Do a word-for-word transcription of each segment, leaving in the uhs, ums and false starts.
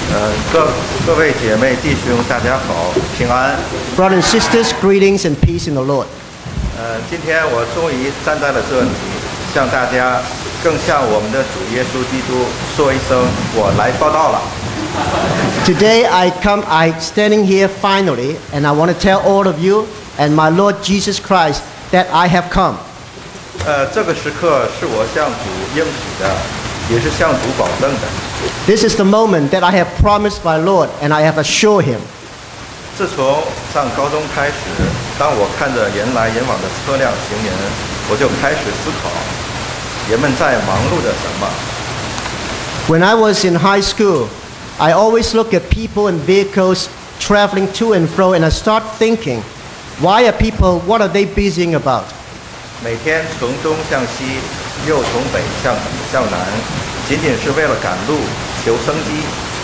呃，各各位姐妹弟兄，大家好，平安。 Brothers and sisters, greetings and peace in the Lord. 呃，今天我终于站在了这里，向大家，更向我们的主耶稣基督说一声，我来报道了。 Today I come, I standing here finally, and I want to tell all of you and my Lord Jesus Christ that I have come. 呃，这个时刻是我向主应许的，也是向主保证的。 This is the moment that I have promised my Lord, and I have assured Him. 自从上高中开始，当我看着人来人往的车辆行人，我就开始思考，人们在忙碌着什么。 When I was in high school, I always look at people and vehicles traveling to and fro, and I start thinking, why are people, what are they busying about? 每天从东向西，又从北向向南，仅仅是为了赶路、求生机。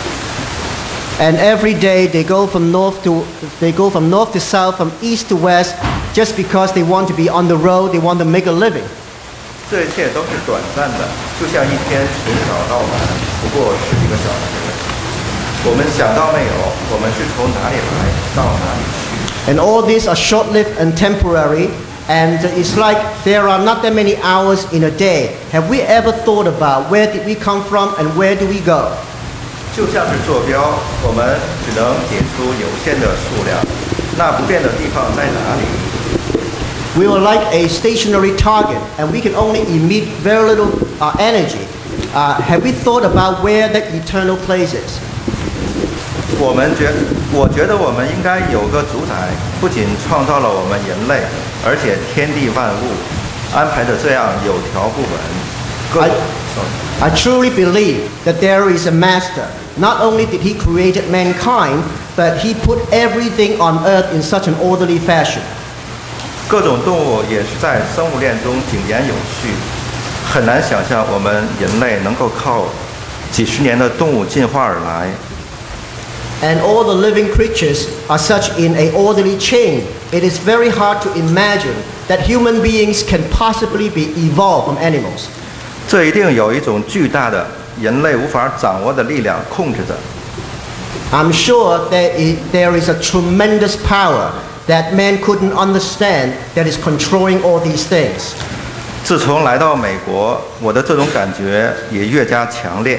And every day they go from north to they go from north to south, from east to west, just because they want to be on the road, they want to make a living. 这一切都是短暂的，就像一天从早到晚，不过十几个小时。我们想到没有？我们是从哪里来，到哪里去？ And all these are short-lived and temporary, and it's like there are not that many hours in a day. Have we ever thought about where did we come from and where do we go? 就像是坐标，我们只能解出有限的数量，那不变的地方在哪里？ We are like a stationary target, and we can only emit very little uh, energy. Uh, have we thought about where that eternal place is? 我们觉，我觉得我们应该有个主宰，不仅创造了我们人类，而且天地万物安排的这样有条不紊。各 I, I truly believe that there is a master. Not only did he create mankind, but he put everything on earth in such an orderly fashion. 各种动物也是在生物链中井然有序，很难想象我们人类能够靠几十年的动物进化而来。 And all the living creatures are such in a orderly chain. It is very hard to imagine that human beings can possibly be evolved from animals. 这一定有一种巨大的人类无法掌握的力量控制着。 I'm sure there is, there is a tremendous power that man couldn't understand that is controlling all these things. 自从来到美国，我的这种感觉也越加强烈。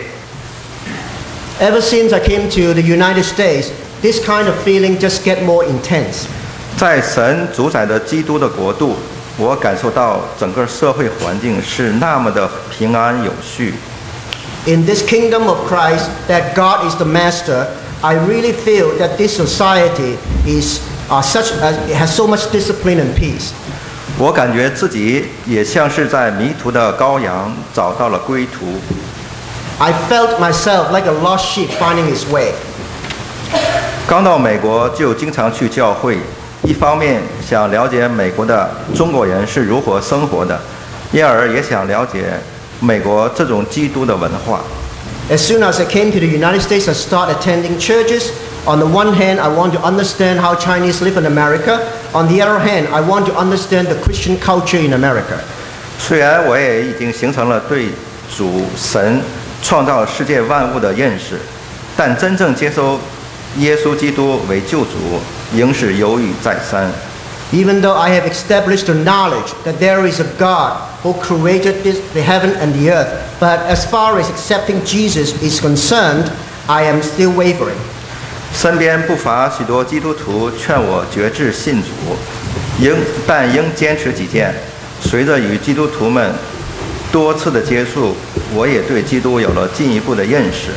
Ever since I came to the United States, this kind of feeling just get more intense. 在神主宰的基督的国度，我感受到整个社会环境是那么的平安有序。 In this kingdom of Christ, that God is the master, I really feel that this society is uh, such uh, it has so much discipline and peace. 我感觉自己也像是在迷途的羔羊找到了归途。 I felt myself like a lost sheep finding its way. 刚到美国就经常去教会，一方面想了解美国的中国人是如何生活的，因而也想了解美国这种基督的文化。 As soon as I came to the United States, I started attending churches. On the one hand, I want to understand how Chinese live in America. On the other hand, I want to understand the Christian culture in America. 虽然我也已经形成了对主神创造世界万物的认识，但真正接受耶稣基督为救主，仍是犹豫再三。 Even though I have established the knowledge that there is a God who created this, the heaven and the earth, but as far as accepting Jesus is concerned, I am still wavering. 身边不乏许多基督徒劝我决志信主，应但应坚持己见。随着与基督徒们多次的接触，我也对基督有了进一步的认识。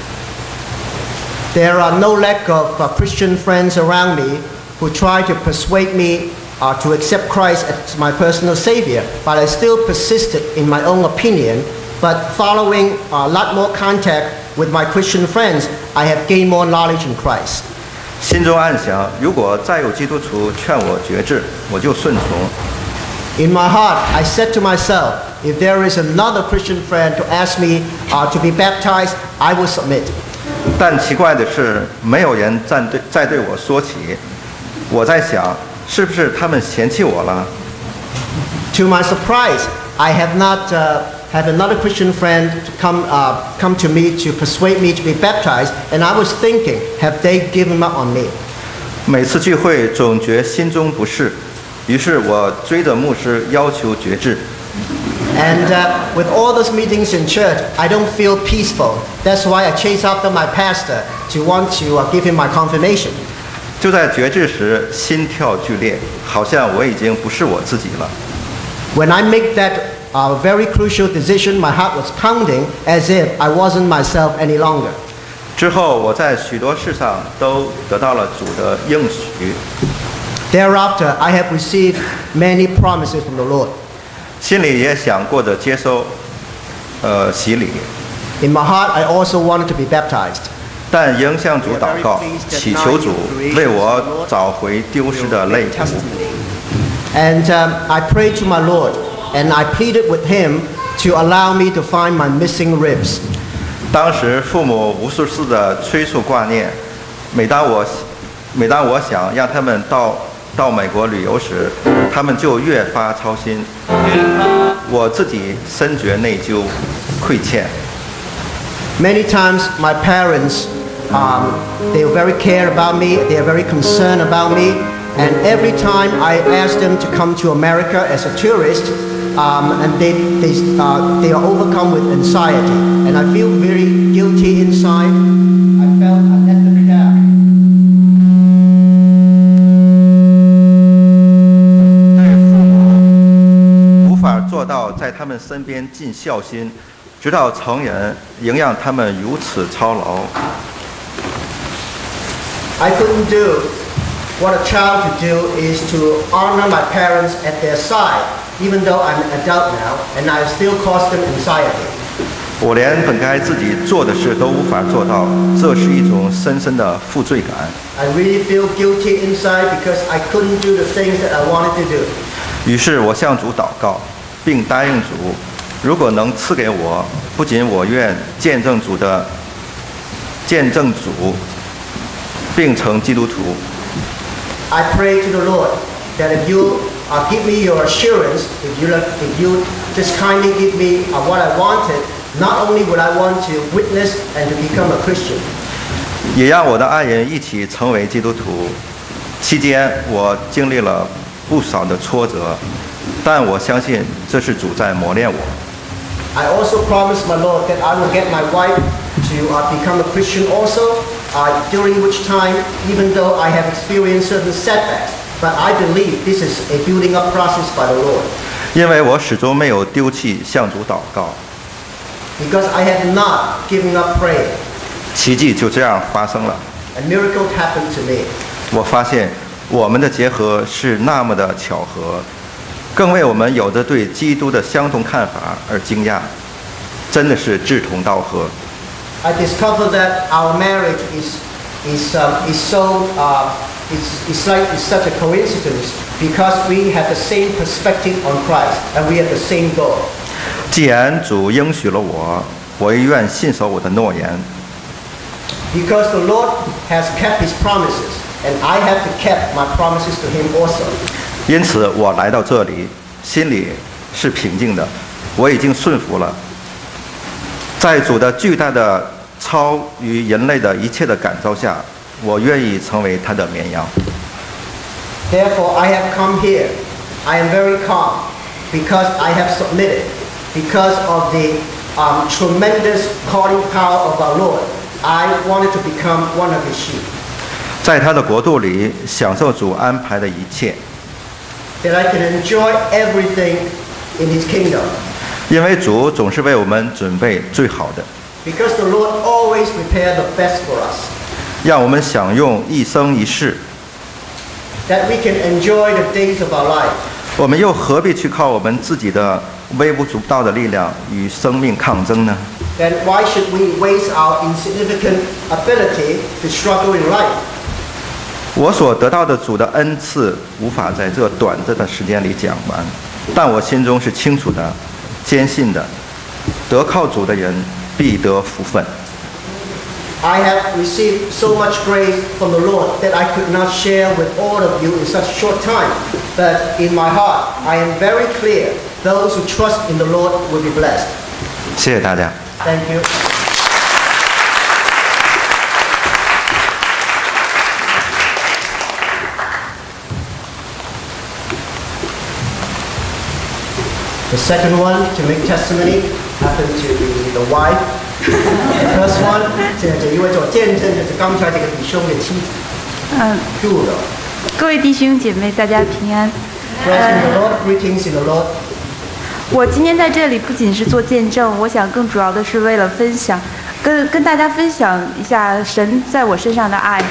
There are no lack of uh, Christian friends around me who try to persuade me uh, to accept Christ as my personal Savior, but I still persisted in my own opinion. But following a lot more contact with my Christian friends, I have gained more knowledge in Christ. 心中暗想，如果再有基督徒劝我决志，我就顺从。 In my heart, I said to myself, if there is another Christian friend to ask me uh, to be baptized, I will submit. 但奇怪的是，没有人再对再对我说起。我在想，是不是他们嫌弃我了？ To my surprise, I have not uh, have another Christian friend to come, uh, come to me to persuade me to be baptized, and I was thinking, have they given up on me? 每次聚会总觉心中不适，于是我追着牧师要求决志。 And uh, with all those meetings in church, I don't feel peaceful. That's why I chase after my pastor to want to uh, give him my confirmation. 就在决志时，心跳剧烈，好像我已经不是我自己了。 When I make that uh, very crucial decision, my heart was pounding as if I wasn't myself any longer. 之后，我在许多事上都得到了主的应许。 Thereafter, I have received many promises from the Lord. 心里也想过着接受，呃，洗礼， In my heart, I also wanted to be baptized. 但应向主祷告，祈求主为我找回丢失的肋骨。 And um, I prayed to my Lord, and I pleaded with Him to allow me to find my missing ribs. 当时父母无数次的催促挂念，每当我，每当我想让他们到到美国旅游时，他们就越发操心。我自己深觉内疚、亏欠。 Many times, my parents, um, they are very care about me. They are very concerned about me. And every time I ask them to come to America as a tourist, um, and they they uh, they are overcome with anxiety, and I feel very guilty inside. I felt I let them down. 对父母无法做到在他们身边尽孝心。 直到成人仍让他们如此操劳。 I couldn't do what a child could do is to honor my parents at their side, even though I'm an adult now, and I still cause them anxiety. 我连本该自己做的事都无法做到，这是一种深深的负罪感。 I really feel guilty inside because I couldn't do the things that I wanted to do. 于是我向主祷告，并答应主。 如果能赐给我，不仅我愿见证主的见证主，并成基督徒。 I pray to the Lord that if you uh, give me your assurance, if you if you just kindly give me uh, what I wanted, not only would I want to witness and to become a Christian. 也让我的爱人一起成为基督徒。期间，我经历了不少的挫折，但我相信这是主在磨练我。 I also promised my Lord that I will get my wife to uh, become a Christian also, uh, during which time, even though I have experienced certain setbacks, but I believe this is a building up process by the Lord. 因为我始终没有丢弃向主祷告， Because I have not given up praying. 奇迹就这样发生了。 A miracle happened to me. 我发现我们的结合是那么的巧合。 更为我们有着对基督的相同看法而惊讶，真的是志同道合。 I discovered that our marriage is is um, is so uh, it's, it's like it's such a coincidence because we have the same perspective on Christ and we have the same goal. 既然主应许了我，我也愿信守我的诺言。 Because the Lord has kept His promises, and I have to keep my promises to Him also. 因此，我来到这里，心里是平静的。我已经顺服了，在主的巨大的超于人类的一切的感召下，我愿意成为他的绵羊。 Therefore, I have come here. I am very calm because I have submitted. Because of the um, tremendous calling power of our Lord, I wanted to become one of His sheep. 在他的国度里，享受主安排的一切。 That I can enjoy everything in His kingdom. 因为主总是为我们准备最好的， Because the Lord always prepares the best for us. 让我们享用一生一世。 That we can enjoy the days of our life. 我们又何必去靠我们自己的微不足道的力量与生命抗争呢？ Then why should we waste our insignificant ability to struggle in life? 我所得到的主的恩赐，无法在这短暂的时间里讲完，但我心中是清楚的、坚信的，得靠主的人必得福分。 I have received so much grace from the Lord that I could not share with all of you in such a short time. But in my heart, I am very clear those who trust in the Lord will be blessed. 谢谢大家。 Thank you. The second one to make testimony happened to be the wife. The first one 这这一位做见证的是刚才这个弟兄的妻子。 嗯， Good. 各位弟兄姐妹，大家平安。 Praise in the Lord. Greetings in the Lord. 我今天在这里不仅是做见证，我想更主要的是为了分享，跟跟大家分享一下神在我身上的爱。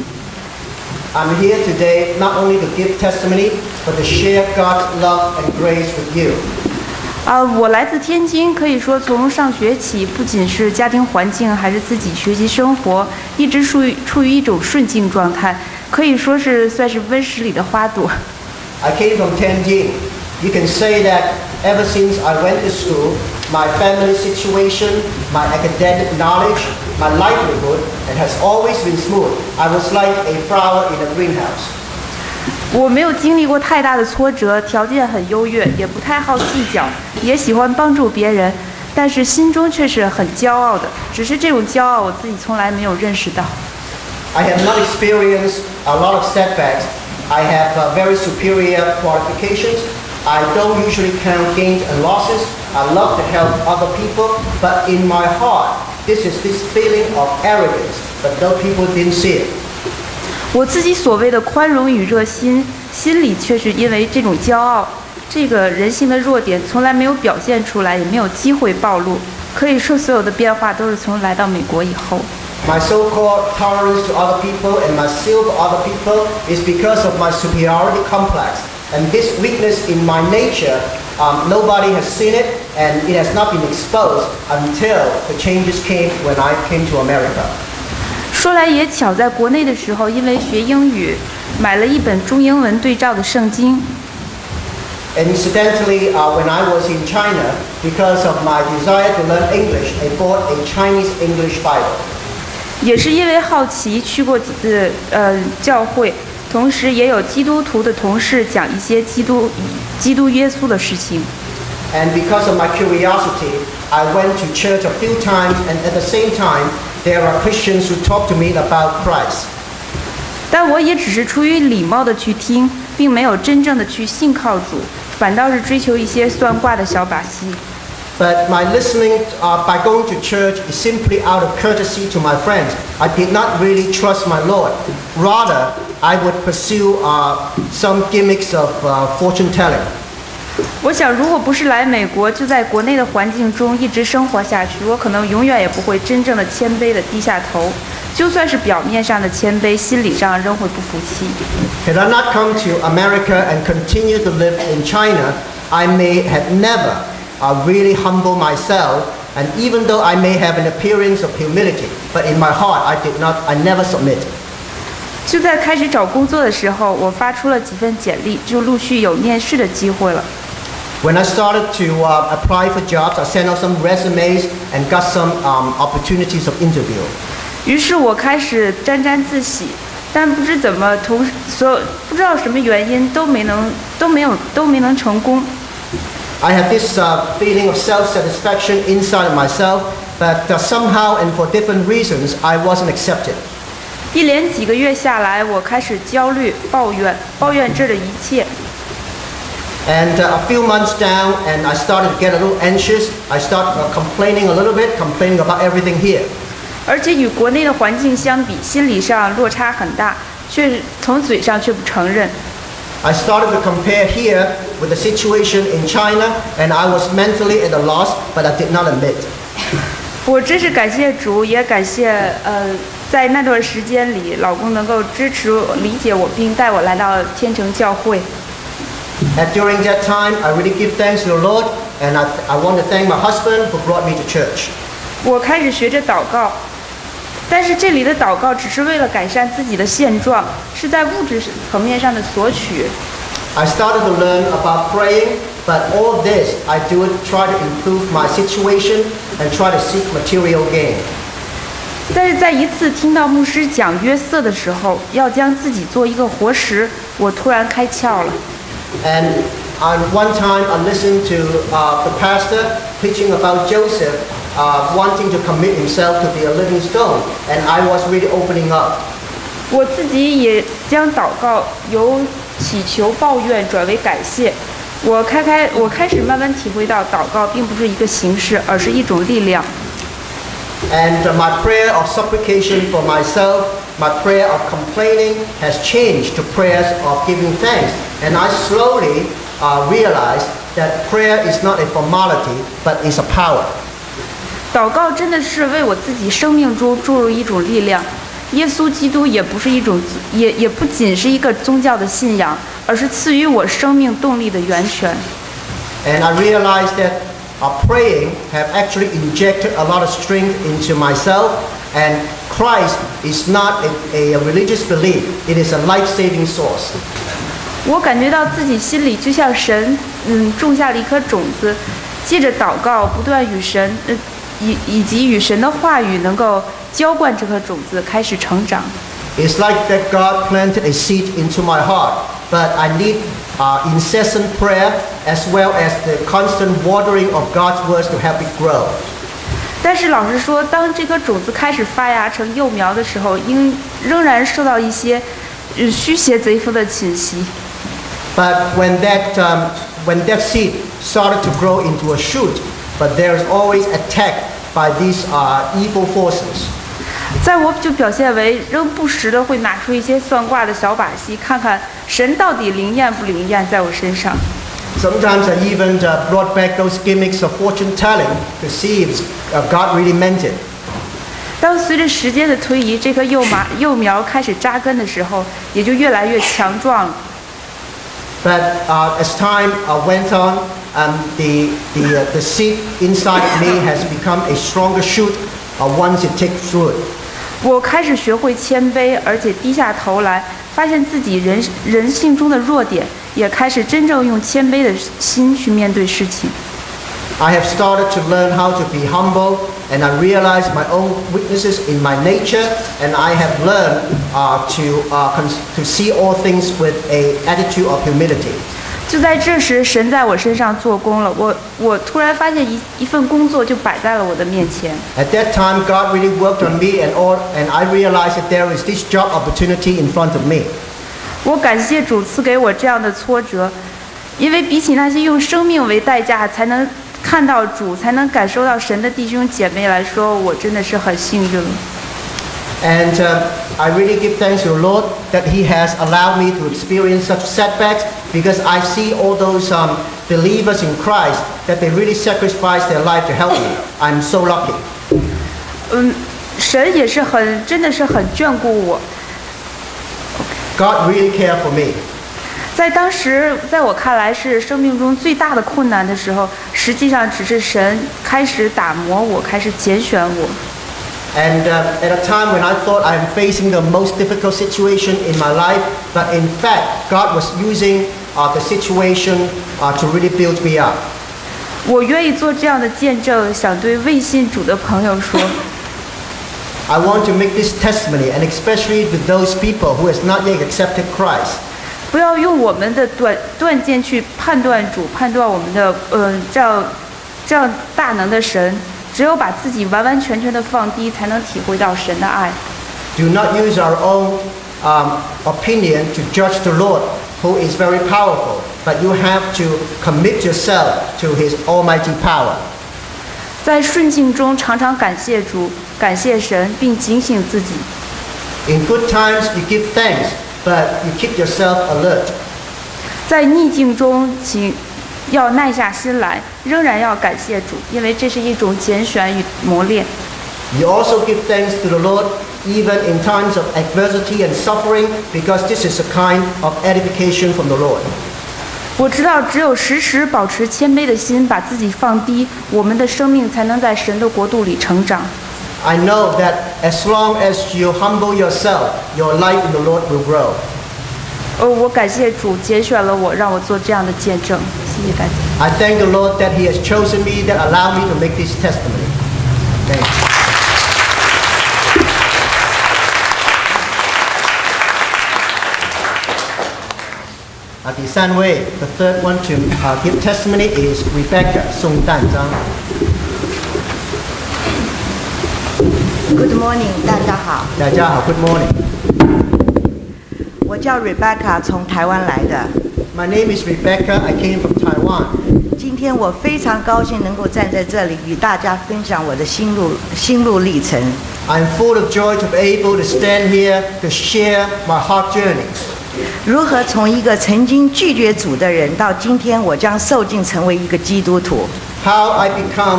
I'm here today not only to give testimony, but to share God's love and grace with you. 啊、我来自天津，可以说从上学起，不仅是家庭环境，还是自己学习生活，一直处于处于一种顺境状态，可以说是算是温室里的花朵。 I came from Tianjin. You can say that ever since I went to school, my family situation, my academic knowledge, my livelihood, it has always been smooth. I was like a flower in a greenhouse. 我没有经历过太大的挫折，条件很优越，也不太好计较，也喜欢帮助别人，但是心中却是很骄傲的。只是这种骄傲，我自己从来没有认识到。 I have not experienced a lot of setbacks. I have uh, very superior qualifications. I don't usually count gains and losses. I love to help other people, but in my heart, this is this feeling of arrogance, but though people didn't see it. 我自己所谓的宽容与热心，心里却是因为这种骄傲，这个人性的弱点从来没有表现出来，也没有机会暴露。可以说，所有的变化都是从来到美国以后。 My so-called tolerance to other people and my zeal for other people is because of my superiority complex. And this weakness in my nature, um, nobody has seen it, and it has not been exposed until the changes came when I came to America. 说来也巧，在国内的时候，因为学英语，买了一本中英文对照的圣经。 And incidentally, uh, when I was in China, because of my desire to learn English, I bought a Chinese English Bible. 也是因为好奇去过几次呃教会，同时也有基督徒的同事讲一些基督基督耶稣的事情。 And because of my curiosity, I went to church a few times, and at the same time, there are Christians who talk to me about Christ. 但我也只是出于礼貌的去听，并没有真正的去信靠主，反倒是追求一些算卦的小把戏。 But my listening uh, by going to church is simply out of courtesy to my friends. I did not really trust my Lord. Rather, I would pursue uh, some gimmicks of uh, fortune telling. 我想，如果不是来美国，就在国内的环境中一直生活下去，我可能永远也不会真正的谦卑的低下头。就算是表面上的谦卑，心理上仍会不服气。 Had I not come to America and continued to live in China, I may have never uh, really humbled myself. And even though I may have an appearance of humility, but in my heart, I did not. I never submit. 就在开始找工作的时候，我发出了几份简历，就陆续有面试的机会了。 When I started to uh, apply for jobs, I sent out some resumes and got some um, opportunities of interview. 于是我开始沾沾自喜，但不知怎么同所有不知道什么原因都没能都没有都没能成功。 I had this uh, feeling of self-satisfaction inside of myself, but uh, somehow and for different reasons, I wasn't accepted. 一连几个月下来，我开始焦虑、抱怨、抱怨这的一切。 And uh, a few months down, and I started to get a little anxious. I started uh, complaining a little bit, complaining about everything here. 而且与国内的环境相比，心理上落差很大，却从嘴上却不承认。 I started to compare here with the situation in China, and I was mentally at a loss, but I did not admit. 我真是感谢主，也感谢呃，在那段时间里，老公能够支持我、理解我，并带我来到天成教会。 And during that time, I really give thanks to the Lord, and I, I want to thank my husband who brought me to church. 我开始学着祷告，但是这里的祷告只是为了改善自己的现状，是在物质层面上的索取。 I started to learn about praying, but all this I do it try to improve my situation and try to seek material gain. 但是在一次听到牧师讲约瑟的时候，要将自己做一个活石，我突然开窍了。 And And one time I listened to uh, the pastor preaching about Joseph uh, wanting to commit himself to be a living stone, and I was really opening up. 我自己也将祷告由祈求、抱怨转为感谢。我开开，我开始慢慢体会到，祷告并不是一个形式，而是一种力量。 And my prayer of supplication for myself, my prayer of complaining has changed to prayers of giving thanks. And I slowly uh, realized that prayer is not a formality, but is a power. 祷告真的是为我自己生命中注入一种力量。耶稣基督也不是一种，也也不仅是一个宗教的信仰，而是赐予我生命动力的源泉。 And I realized that uh, praying have actually injected a lot of strength into myself, and Christ is not a, a religious belief, it is a life-saving source. 我感觉到自己心里就像神，嗯，种下了一颗种子，借着祷告不断与神，呃，以以及与神的话语能够浇灌这颗种子，开始成长。 It's like that God planted a seed into my heart, but I need uh, incessant prayer as well as the constant watering of God's words to help it grow. 但是老实说，当这颗种子开始发芽成幼苗的时候，应仍然受到一些呃虚邪贼夫的侵袭。 But when that um, when that seed started to grow into a shoot, but there is always attack by these uh, evil forces. 在我就表现为仍不时的会拿出一些算卦的小把戏，看看神到底灵验不灵验在我身上。 Sometimes I even uh, brought back those gimmicks of fortune telling to see if uh, God really meant it. 当随着时间的推移，这颗幼苗幼苗开始扎根的时候，也就越来越强壮了。 But uh, as time uh, went on, um, the the uh, the seed inside me has become a stronger shoot uh, once it takes root. 我开始学会谦卑，而且低下头来，发现自己人人性中的弱点，也开始真正用谦卑的心去面对事情。 I have started to learn how to be humble, and I realize my own weaknesses in my nature, and I have learned uh, to uh, cons- to see all things with an attitude of humility. 就在这时，神在我身上做工了。我我突然发现一一份工作就摆在了我的面前。 At that time, God really worked on me, and all, and I realized that there is this job opportunity in front of me. 我感谢主赐给我这样的挫折，因为比起那些用生命为代价才能看到主、才能感受到神的弟兄姐妹来说，我真的是很幸运了。 And uh, I really give thanks to the Lord that He has allowed me to experience such setbacks, because I see all those um, believers in Christ that they really sacrifice their life to help me. I'm so lucky. 嗯，神也是很，真的是很眷顾我。 God really cared for me. 在当时，在我看来是生命中最大的困难的时候，实际上只是神开始打磨我，开始拣选我。 And uh, at a time when I thought I am facing the most difficult situation in my life, but in fact, God was using uh, the situation uh, to really build me up. 我愿意做这样的见证，想对未信主的朋友说。 I want to make this testimony, and especially with those people who has not yet accepted Christ. 不要用我们的断断见去判断主，判断我们的呃这样这样大能的神。只有把自己完完全全的放低，才能体会到神的爱。 Do not use our own um, opinion to judge the Lord, who is very powerful, but you have to commit yourself to His almighty power. 在顺境中常常感谢主，感谢神，并警醒自己。 In good times you give thanks, but you keep yourself alert. 在逆境中，请要耐下心来，仍然要感谢主，因为这是一种拣选与磨练。 You also give thanks to the Lord even in times of adversity and suffering, because this is a kind of edification from the Lord. 我知道，只有时时保持谦卑的心，把自己放低，我们的生命才能在神的国度里成长。 I know that as long as you humble yourself, your life in the Lord will grow. 呃，我感谢主拣选了我，让我做这样的见证。谢谢大家。 I thank the Lord that He has chosen me, that allowed me to make this testimony. Thank you. 啊，第三位 ，the third one to uh, give testimony is Rebecca 宋淡章。 Good morning， 大家好。 大家好 ，Good morning。 我叫 Rebecca， 从台湾来的。 My name is Rebecca. I came from Taiwan. 今天我非常高兴能够站在这里与大家分享我的心路心路历程。 I'm full of joy to be able to stand here to share my heart journey. 如何从一个曾经拒绝主的人，到今天我将受尽成为一个基督徒。 How I become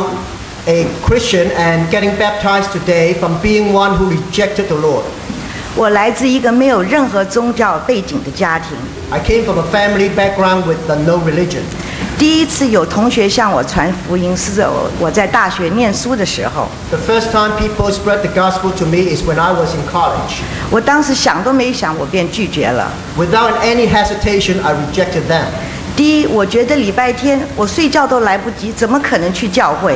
a Christian and getting baptized today from being one who rejected the Lord. 我来自一个没有任何宗教背景的家庭。 I came from a family background with no religion. 第一次有同学向我传福音，是在我我在大学念书的时候。 The first time people spread the gospel to me is when I was in college. 我当时想都没想，我便拒绝了。 Without any hesitation, I rejected them. 第一，我觉得礼拜天我睡觉都来不及，怎么可能去教会？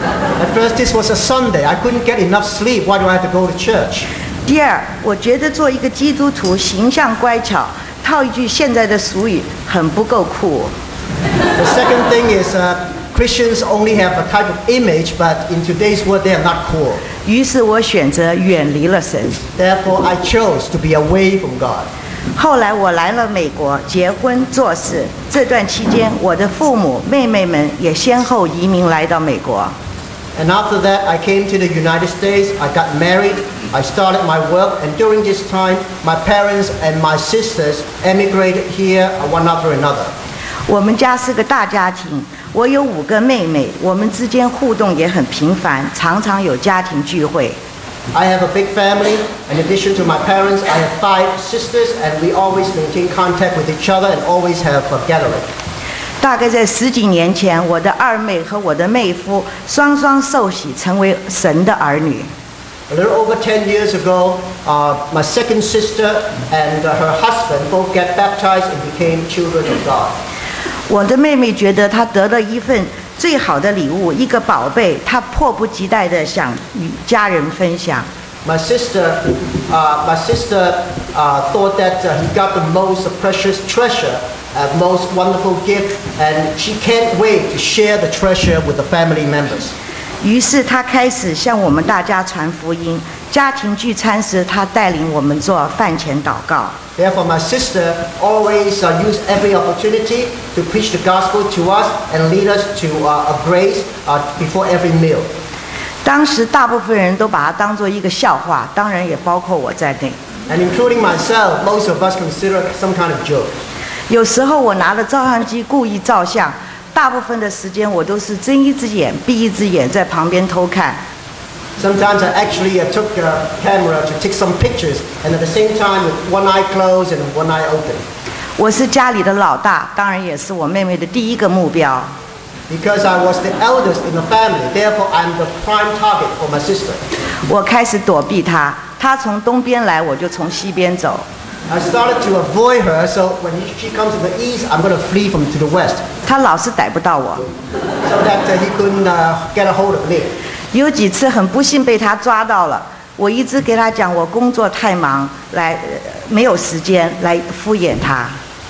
At first, this was a Sunday. I couldn't get enough sleep. Why do I have to go to church? 第二，我觉得做一个基督徒形象乖巧，套一句现在的俗语，很不够酷。 The second thing is uh, Christians only have a type of image, but in today's world, they are not cool. 于是我选择远离了神。 Therefore, I chose to be away from God. 后来我来了美国，结婚做事。这段期间，我的父母、妹妹们也先后移民来到美国。 And after that, I came to the United States. I got married. I started my work. And during this time, my parents and my sisters emigrated here one after another. 我们家是个大家庭，我有五个妹妹，我们之间互动也很频繁，常常有家庭聚会。 I have a big family. In addition to my parents, I have five sisters, and we always maintain contact with each other and always have a gathering. 大概在十几年前，我的二妹和我的妹夫双双受洗，成为神的儿女。 A little over ten years ago, uh, my second sister and uh, her husband both get baptized and became children of God. 我的妹妹觉得她得了一份最好的礼物，一个宝贝，她迫不及待地想与家人分享。 My sister, uh, my sister uh, thought that uh, he got the most precious treasure, uh, most wonderful gift, and she can't wait to share the treasure with the family members. 于是她开始向我们大家传福音。家庭聚餐时，她带领我们做饭前祷告。 Therefore, my sister always uh, used every opportunity to preach the gospel to us and lead us to uh, a grace uh, before every meal. 当时大部分人都把它当作一个笑话，当然也包括我在内。 And including myself, most of us consider it some kind of joke. 有时候我拿着照相机故意照相，大部分的时间我都是睁一只眼闭一只眼，在旁边偷看。 Sometimes I actually uh, took a camera to take some pictures, and at the same time with one eye closed and one eye open. 我是家里的老大，当然也是我妹妹的第一个目标。 Because I was the eldest in the family, therefore I'm the prime target for my sister. 我开始躲避她，她从东边来，我就从西边走。 I started to avoid her, so when she comes to the east, I'm going to flee from to the west, 她老是逮不到我。 so that uh, he couldn't uh, get a hold of me. 有几次很不幸被她抓到了，我一直给她讲我工作太忙，来、呃、没有时间来敷衍她。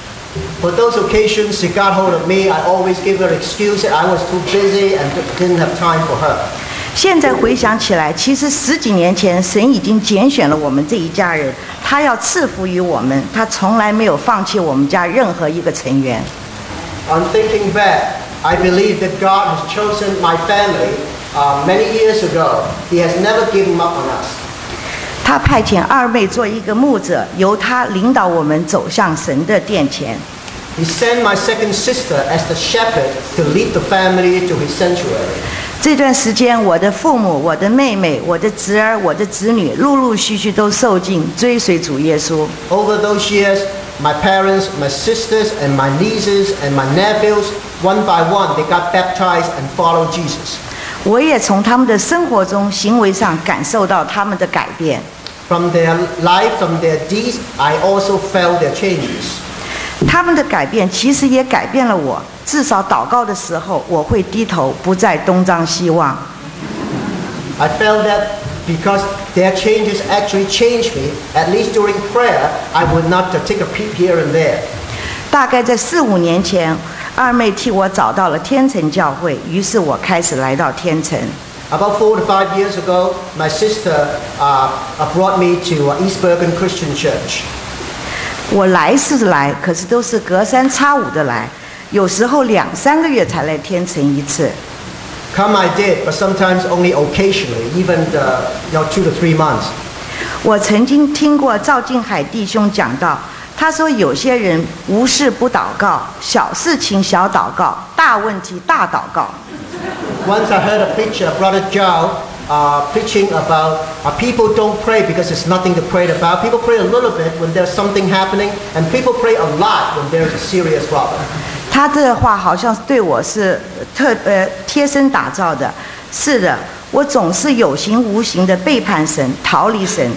For those occasions she got hold of me, I always give her excuse that I was too busy and didn't have time for her. 现在回想起来，其实十几年前神已经拣选了我们这一家人，他要赐福于我们，他从来没有放弃我们家任何一个成员。 On thinking back, I believe that God has chosen my family uh, many years ago. He has never given up on us. 他派遣二妹做一个牧者，由他领导我们走向神的殿前。 He sent my second sister as the shepherd to lead the family to his sanctuary. 这段时间，我的父母、我的妹妹、我的侄儿、我的子女，陆陆续续都受尽追随主耶稣。 Over those years, my parents, my sisters, and my nieces and my nephews, one by one, they got baptized and followed Jesus. 我也从他们的生活中、行为上感受到他们的改变。 From their life, from their deeds, I also felt their changes. 他们的改变其实也改变了我，至少祷告的时候，我会低头，不再东张西望。 I felt that because their changes actually changed me, at least during prayer, I would not take a peek here and there. 大概在四五年前，二妹替我找到了天成教会，于是我开始来到天成。 About four to five years ago, my sister uh, brought me to East Bergen Christian Church. 我来是来，可是都是隔三差五的来，有时候两三个月才来天成一次。 Come I did, but sometimes only occasionally, even uh, you know, two to three months. 我曾经听过赵敬海弟兄讲到，他说有些人无事不祷告，小事情小祷告，大问题大祷告。 Once I heard a preacher, Brother Zhao, uh, preaching about uh, people don't pray because there's nothing to pray about. People pray a little bit when there's something happening, and people pray a lot when there's a serious problem. 他这话好像对我是特呃贴身打造的。是的，我总是有形无形的背叛神，逃离神。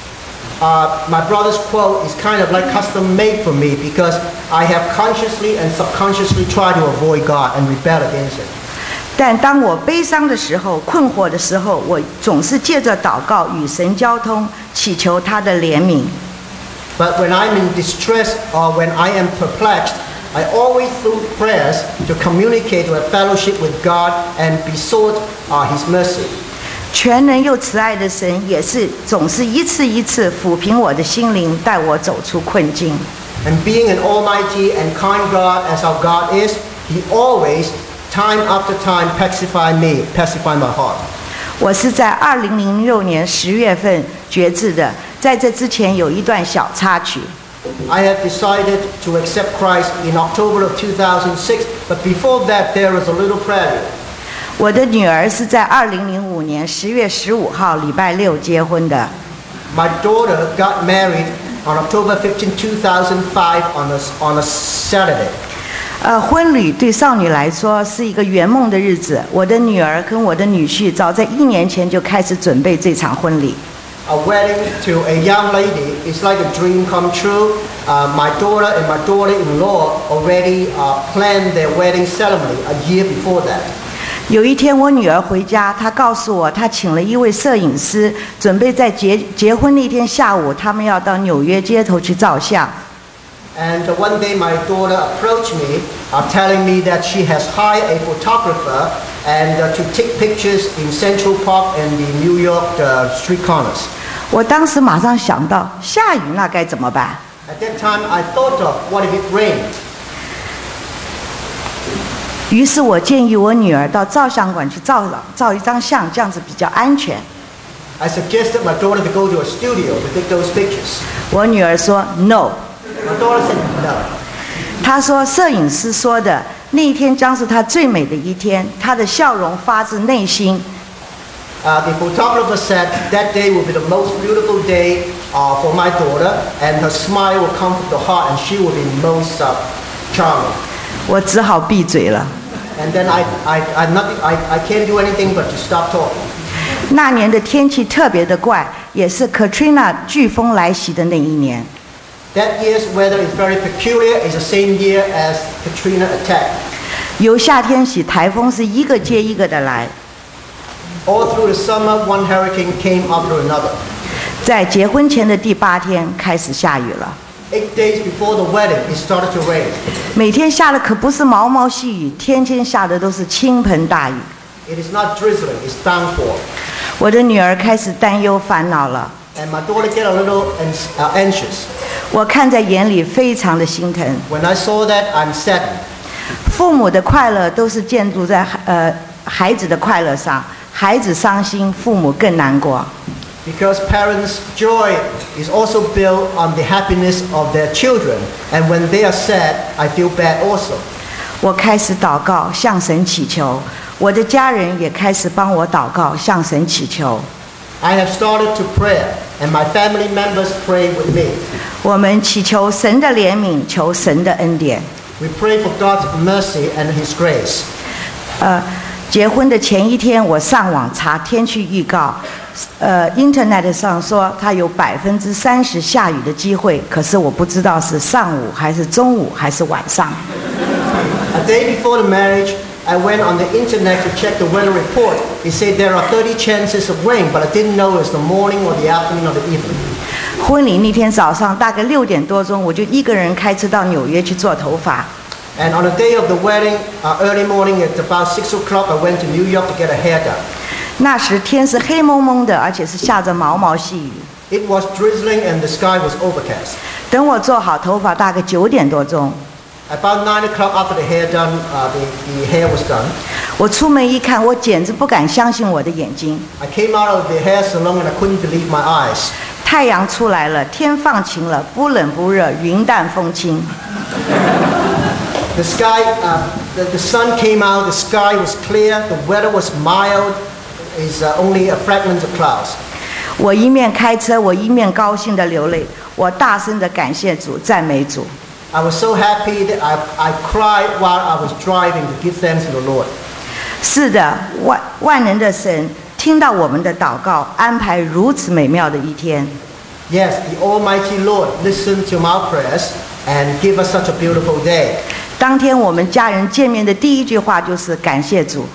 Uh, my brother's quote is kind of like custom made for me because I have consciously and subconsciously tried to avoid God and rebel against Him. 但当我悲伤的时候、困惑的时候，我总是借着祷告与神交通，祈求他的怜悯。 But when I'm in distress or when I am perplexed, I always through prayers to communicate to a fellowship with God and besought uh, His mercy. 全能又慈爱的神也是总是一次一次抚平我的心灵，带我走出困境。 And being an almighty and kind God as our God is, He always, time after time, pacify me, pacify my heart. 我是在二零零六年十月份决志的，在这之前有一段小插曲。 I have decided to accept Christ in October of two thousand six, but before that there was a little prelude. 我的女儿是在二零零五年十月十五号礼拜六结婚的。 My daughter got married on October fifteenth, two thousand five, on a on a Saturday. 呃，婚礼对少女来说是一个圆梦的日子。我的女儿跟我的女婿早在一年前就开始准备这场婚礼。 A wedding to a young lady is like a dream come true. Uh, my daughter and my daughter-in-law already uh, planned their wedding ceremony a year before that. 有一天我女儿回家，她告诉我她请了一位摄影师，准备在结结婚那天下午他们要到纽约街头去照相。 And uh, one day my daughter approached me uh, telling me that she has hired a photographer and uh, to take pictures in Central Park and the New York uh, street corners. 我当时马上想到，下雨那该怎么办？ At that time I thought of what if it rained? 于是我建议我女儿到照相馆去照照一张相，这样子比较安全。 I suggested my daughter to go to a studio to take those pictures. 我女儿说 no， My daughter said no. 她说摄影师说的那一天将是她最美的一天，她的笑容发自内心。 Uh, the photographer said that day will be the most beautiful day uh, for my daughter, and her smile will come from the heart, and she will be most uh, charming. 我只好闭嘴了。 And then I, I, I, nothing, I, I can't do anything but to stop talking. 那年的天气特别的怪，也是 Katrina 飓风来袭的那一年。 That year's weather is very peculiar. It's the same year as Katrina attack. 由夏天起，台风是一个接一个的来。 All through the summer, one hurricane came after another. 在结婚前的第八天开始下雨了。 Eight days before the wedding, it started to rain. 每天下的可不是毛毛细雨，天天下的都是倾盆大雨。 It is not drizzling, it's downpour. 我的女儿开始担忧烦恼了。 And my daughter get a little ans- uh, anxious. 我看在眼里，非常的心疼。 When I saw that, I'm saddened. 父母的快乐都是建筑在呃孩子的快乐上，孩子伤心，父母更难过。 Because parents' joy is also built on the happiness of their children. And when they are sad, I feel bad also. 我开始祷告，向神祈求。我的家人也开始帮我祷告，向神祈求。 I have started to pray, and my family members pray with me. 我们祈求神的怜悯，求神的恩典。 We pray for God's mercy and His grace. 呃，结婚的前一天，我上网查天气预告，呃 ，Internet 上说它有百分之三十下雨的机会，可是我不知道是上午还是中午还是晚上。 A day before the marriage, I went on the internet to check the weather report. It said there are thirty chances of rain, but I didn't know it was the morning or the afternoon or the evening. 婚礼那天早上大概六点多钟，我就一个人开车到纽约去做头发。 And on the day of the wedding, uh, early morning at about six o'clock, I went to New York to get a haircut. 那时天是黑蒙蒙的，而且是下着毛毛细雨。 It was drizzling and the sky was overcast. 等我做好头发，大概九点多钟， About nine o'clock after the hair done, uh, the, the hair was done. 我出门一看，我简直不敢相信我的眼睛。 I came out of the hair salon and I couldn't believe my eyes. 太阳出来了，天放晴了，不冷不热，云淡风轻。 The sky, uh, the, the sun came out, the sky was clear, the weather was mild, is uh, only a fragment of clouds. 我一面开车，我一面高兴地流泪，我大声地感谢主，赞美主。 I was so happy that I, I cried while I was driving to give thanks to the Lord. 是的，万万能的神听到我们的祷告，安排如此美妙的一天。 Yes, the Almighty Lord listened to my prayers and gave us such a beautiful day. 当天我们家人见面的第一句话就是感谢主。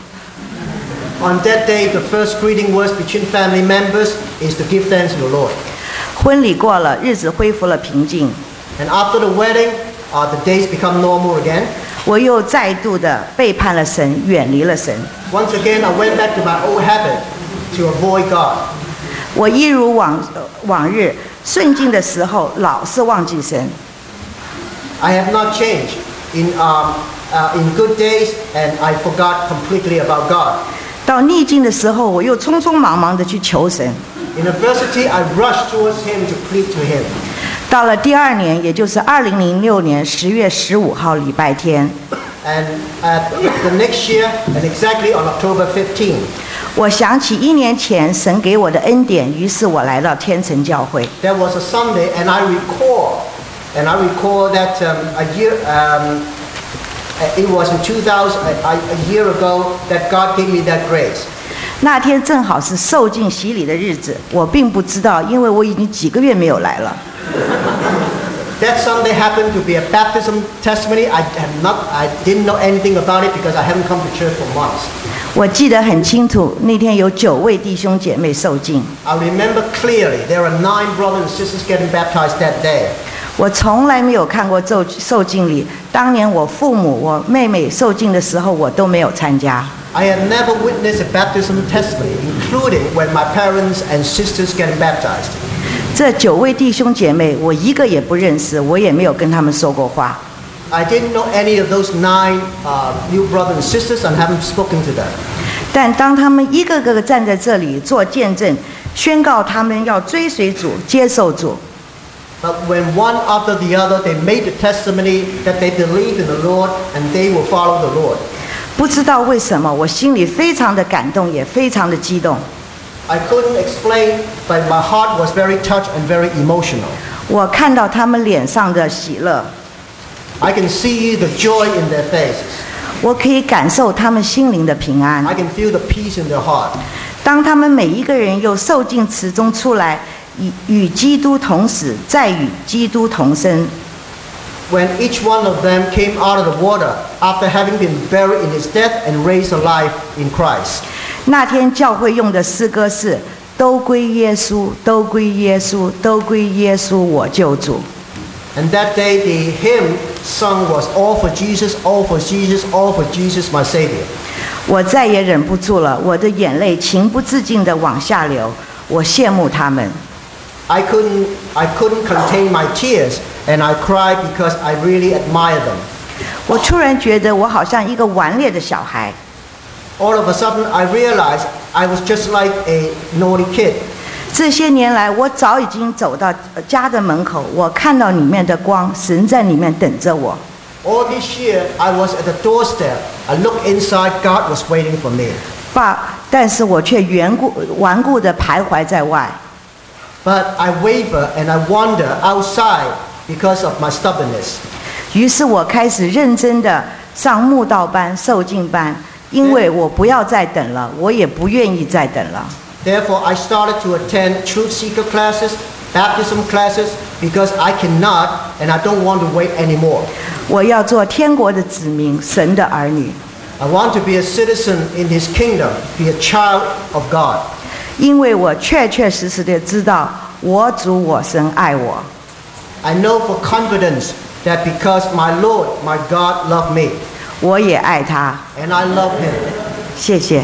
On that day, the first greeting words between family members is to give thanks to the Lord. 婚礼过了，日子恢复了平静。 And after the wedding, uh, the days become normal again. 我又再度的背叛了神，远离了神。 Once again, I went back to my old habit to avoid God. 我一如往往日，顺境的时候老是忘记神。 I have not changed. In, um, uh, in good days, and I forgot completely about God. 到逆境的时候，我又匆匆忙忙的去求神。 In adversity, I rushed towards Him to plead to Him. 到了第二年，也就是二零零六年十月十五号礼拜天。 And at the next year, and exactly on October fifteenth. 我想起一年前神给我的恩典，于是我来到天成教会。 There was a Sunday, and I recall, and I recall that um, a year, um, it was in two thousand, a, a year ago, that God gave me that grace. 那天正好是受浸洗礼的日子，我并不知道，因为我已经几个月没有来了。 That Sunday happened to be a baptism testimony. I have not, I didn't know anything about it because I haven't come to church for months. 我记得很清楚，那天有九位弟兄姐妹受浸。 I remember clearly there are nine brothers and sisters getting baptized that day. 我从来没有看过受受浸礼，当年我父母、我妹妹受浸的时候，我都没有参加。 I had never witnessed a baptism testimony, including when my parents and sisters getting baptized. 这九位弟兄姐妹，我一个也不认识，我也没有跟他们说过话。 I didn't know any of those nine uh, new brothers and sisters and haven't spoken to them. 但当他们一个个站在这里做见证，宣告他们要追随主、接受主。 But when one after the other they made the testimony that they believe in the Lord and they will follow the Lord. 不知道为什么，我心里非常的感动，也非常的激动。 I couldn't explain, but my heart was very touched and very emotional. 我看到他们脸上的喜乐， I can see the joy in their faces. 我可以感受他们心灵的平安。 I can feel the peace in their heart. 当他们每一个人又受尽池中出来，与与基督同死，再与基督同生。 When each one of them came out of the water after having been buried in his death and raised alive in Christ. 那天教会用的诗歌是“都归耶稣，都归耶稣，都归耶稣，我救主”。 And that day the hymn sung was all for Jesus, all for Jesus, all for Jesus, my Savior. 我再也忍不住了，我的眼泪情不自禁地往下流。我羡慕他们。 I couldn't, I couldn't contain my tears, and I cried because I really admire them. 我突然觉得我好像一个顽劣的小孩。 All of a sudden, I realized I was just like a naughty kid. 这些年来，我早已经走到家的门口，我看到里面的光，神在里面等着我。 All this year, I was at the doorstep. I looked inside. God was waiting for me. 爸，但是我却顽固顽固地徘徊在外。 But I waver and I wander outside because of my stubbornness. 于是我开始认真地上慕道班、受浸班，因为我不要再等了，我也不愿意再等了。 Therefore, I started to attend truth seeker classes, baptism classes, because I cannot and I don't want to wait anymore. 我要做天国的子民，神的儿女。 I want to be a citizen in His kingdom, be a child of God. 因为我确确实实地知道， 我主我神爱我。 I know for confidence that because my Lord, my God, love me, 我也爱他。 and I love him. 谢谢。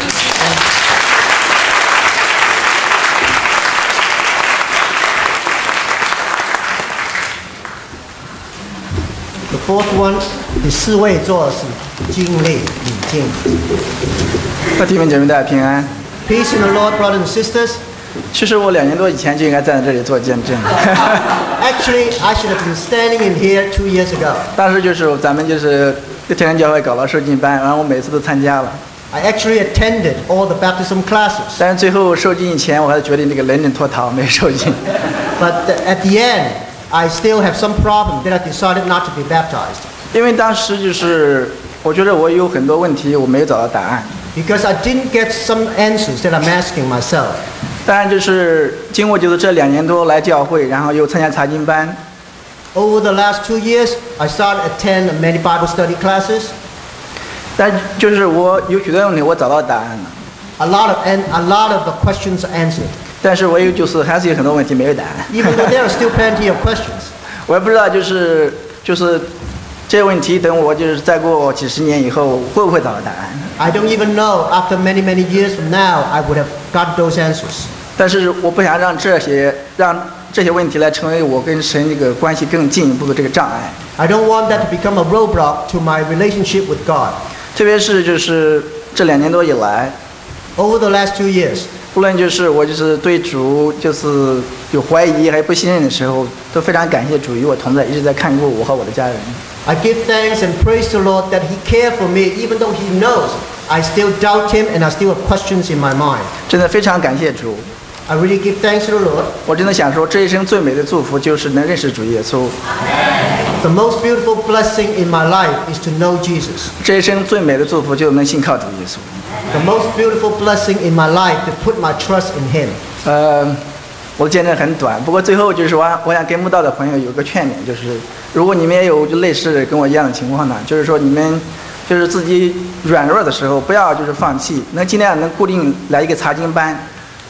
The fourth one, 第四位做是经历礼敬。 各弟兄姐妹大家平安。 Peace in the Lord, brothers and sisters. 其实我两年多以前就应该站在这里做见证， Actually, I should have been standing in here two years ago. 当时就是咱们就是天天教会搞了受浸班，然后我每次都参加了， I actually attended all the baptism classes. 但是最后受浸以前，我还是决定这个忍忍脱逃，没受浸。 But at the end, I still have some problem that I decided not to be baptized. 因为当时就是我觉得我有很多问题我没有找到答案， Because I didn't get some answers that I'm asking myself. 当然就是经过就是这两年多来教会，然后又参加查经班， Over the last two years, I started to attend many Bible study classes. 但就是我有许多问题我找到答案了， A lot of and a lot of the questions are answered. 但是我有就是还是有很多问题没有答案。 Even though there are still plenty of questions. 我也不知道就是就是这些问题，等我就是再过几十年以后会不会找到答案？ I don't even know after many, many years from now, I would have got those answers. 但是我不想让这些让这些问题来成为我跟神这个关系更进一步的这个障碍。 I don't want that to become a roadblock to my relationship with God. 特别是就是这两年多以来， Over the last two years, 无论就是我就是对主就是有怀疑还有不信任的时候，都非常感谢主与我同在，一直在看顾我和我的家人。 I give thanks and praise the Lord that He cared for me, even though He knows I still doubt Him and I still have questions in my mind. 真的非常感谢主， I really give thanks to the Lord. 我真的想说，这一生最美的祝福就是能认识主耶稣。 The most beautiful blessing in my life is to know Jesus. 这一生最美的祝福就是能信靠主耶稣。 The most beautiful blessing in my life to put my trust in Him. 呃，我的见证很短，不过最后就是我我想跟慕道的朋友有个劝勉，就是如果你们也有就类似跟我一样的情况呢，就是说你们就是自己软弱的时候，不要就是放弃，能尽量能固定来一个查经班。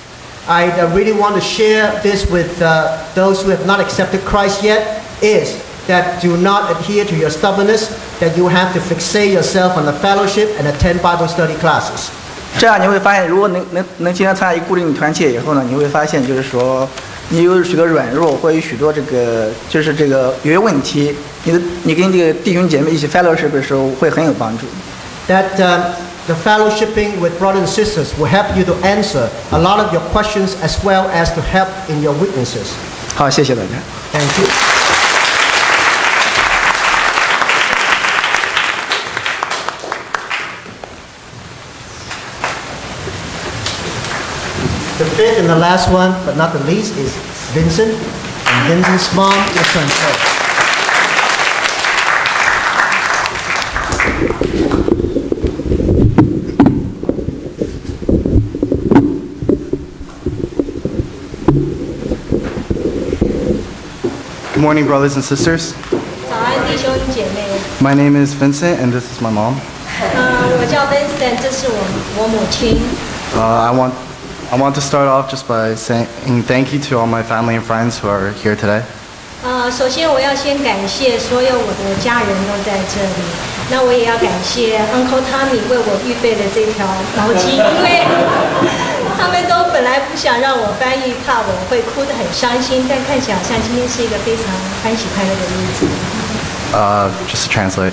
I uh, really want to share this with uh, those who have not accepted Christ yet, is that do not adhere to your stubbornness, that you have to fixate yourself on the fellowship and attend Bible study classes. 这样你会发现，如果能能能经常参加一个固定团契以后呢，你会发现就是说，你有许多软弱，或有许多这个就是这个有些问题，你的你跟这个弟兄姐妹一起 fellowship 的时候会很有帮助。 That um, the fellowshipping with brothers and sisters will help you to answer a lot of your questions as well as to help in your weaknesses. 好，谢谢大家。 Thank you. The fifth and the last one, but not the least, is Vincent. And Vincent's mom, your turn first. Good morning, brothers and sisters. 早安，弟兄姐妹。 My name is Vincent, and this is my mom. 呃，我叫 Vincent，这是我我母亲。 Uh, I want, I want to start off just by saying thank you to all my family and friends who are here today. 呃，首先我要先感谢所有我的家人都在这里。那我也要感谢 Uncle Tommy 为我预备的这条毛巾，因为他们都本来不想让我翻译，怕我会哭得很伤心，但看起来好像今天是一个非常欢喜快乐的日子。 Uh, just to translate.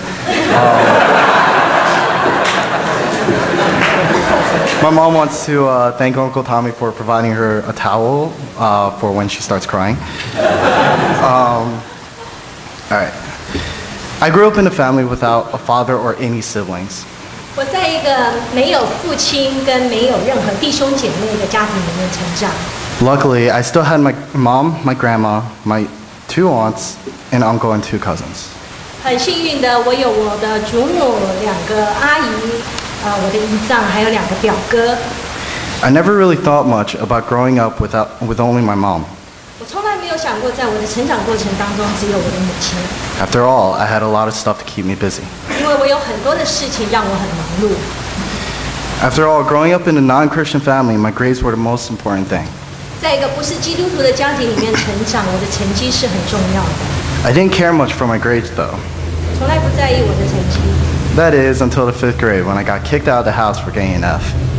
My mom wants to uh, thank Uncle Tommy for providing her a towel uh, for when she starts crying. Um, all right. I grew up in a family without a father or any siblings. 我在一个没有父亲跟没有任何弟兄姐妹的家庭里面成长。 Luckily, I still had my mom, my grandma, my two aunts, an uncle, and two cousins. 很幸运的，我有我的祖母、两个阿姨，呃，我的姨丈，还有两个表哥。 I never really thought much about growing up without, with only my mom. 我从来没有想过，在我的成长过程当中只有我的母亲， After all, I had a lot of stuff to keep me busy. 因为我有很多的事情让我很忙碌。 After all, growing up in a non-Christian family, my grades were the most important thing. 在一个不是基督徒的家庭里面成长，我的成绩是很重要的。 I didn't care much for my grades though. 从来不在意我的成绩。 That is until the fifth grade when I got kicked out of the house for getting an F.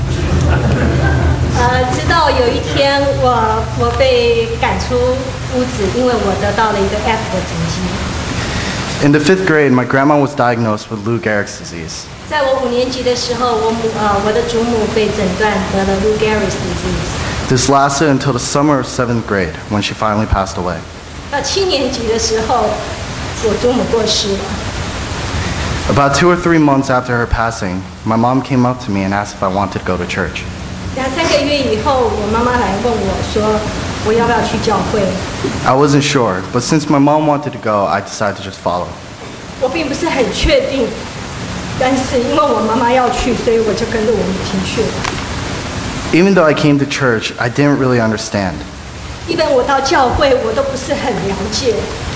呃，直到有一天我我被赶出屋子，因为我得到了一个 F 的成绩。 In the fifth grade, my grandma was diagnosed with Lou Gehrig's disease. 在我五年级的时候，我母呃我的祖母被诊断得了 Lou Gehrig's disease。 This lasted until the summer of seventh grade when she finally passed away. 到七年级的时候，我祖母过世了。 About two or three months after her passing, my mom came up to me and asked if I wanted to go to church. 两三个月以后，我妈妈来问我说，我要不要去教会？ I wasn't sure, but since my mom wanted to go, I decided to just follow. 我并不是很确定，但是因为我妈妈要去，所以我就跟着我母亲去了。 Even though I came to church, I didn't really understand. 一般我到教会，我都不是很了解，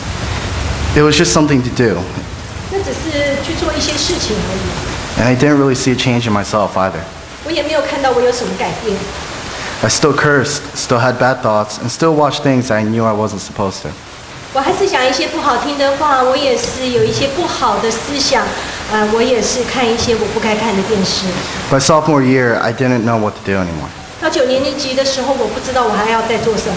It was just something to do, 那只是去做一些事情而已。 and I didn't really see a change in myself either. 我也没有看到我有什么改变。 I still cursed, still had bad thoughts, and still watched things I knew I wasn't supposed to. 我还是讲一些不好听的话，我也是有一些不好的思想，呃，我也是看一些我不该看的电视。 By sophomore year, I didn't know what to do anymore. 到九年级的时候，我不知道我还要再做什么。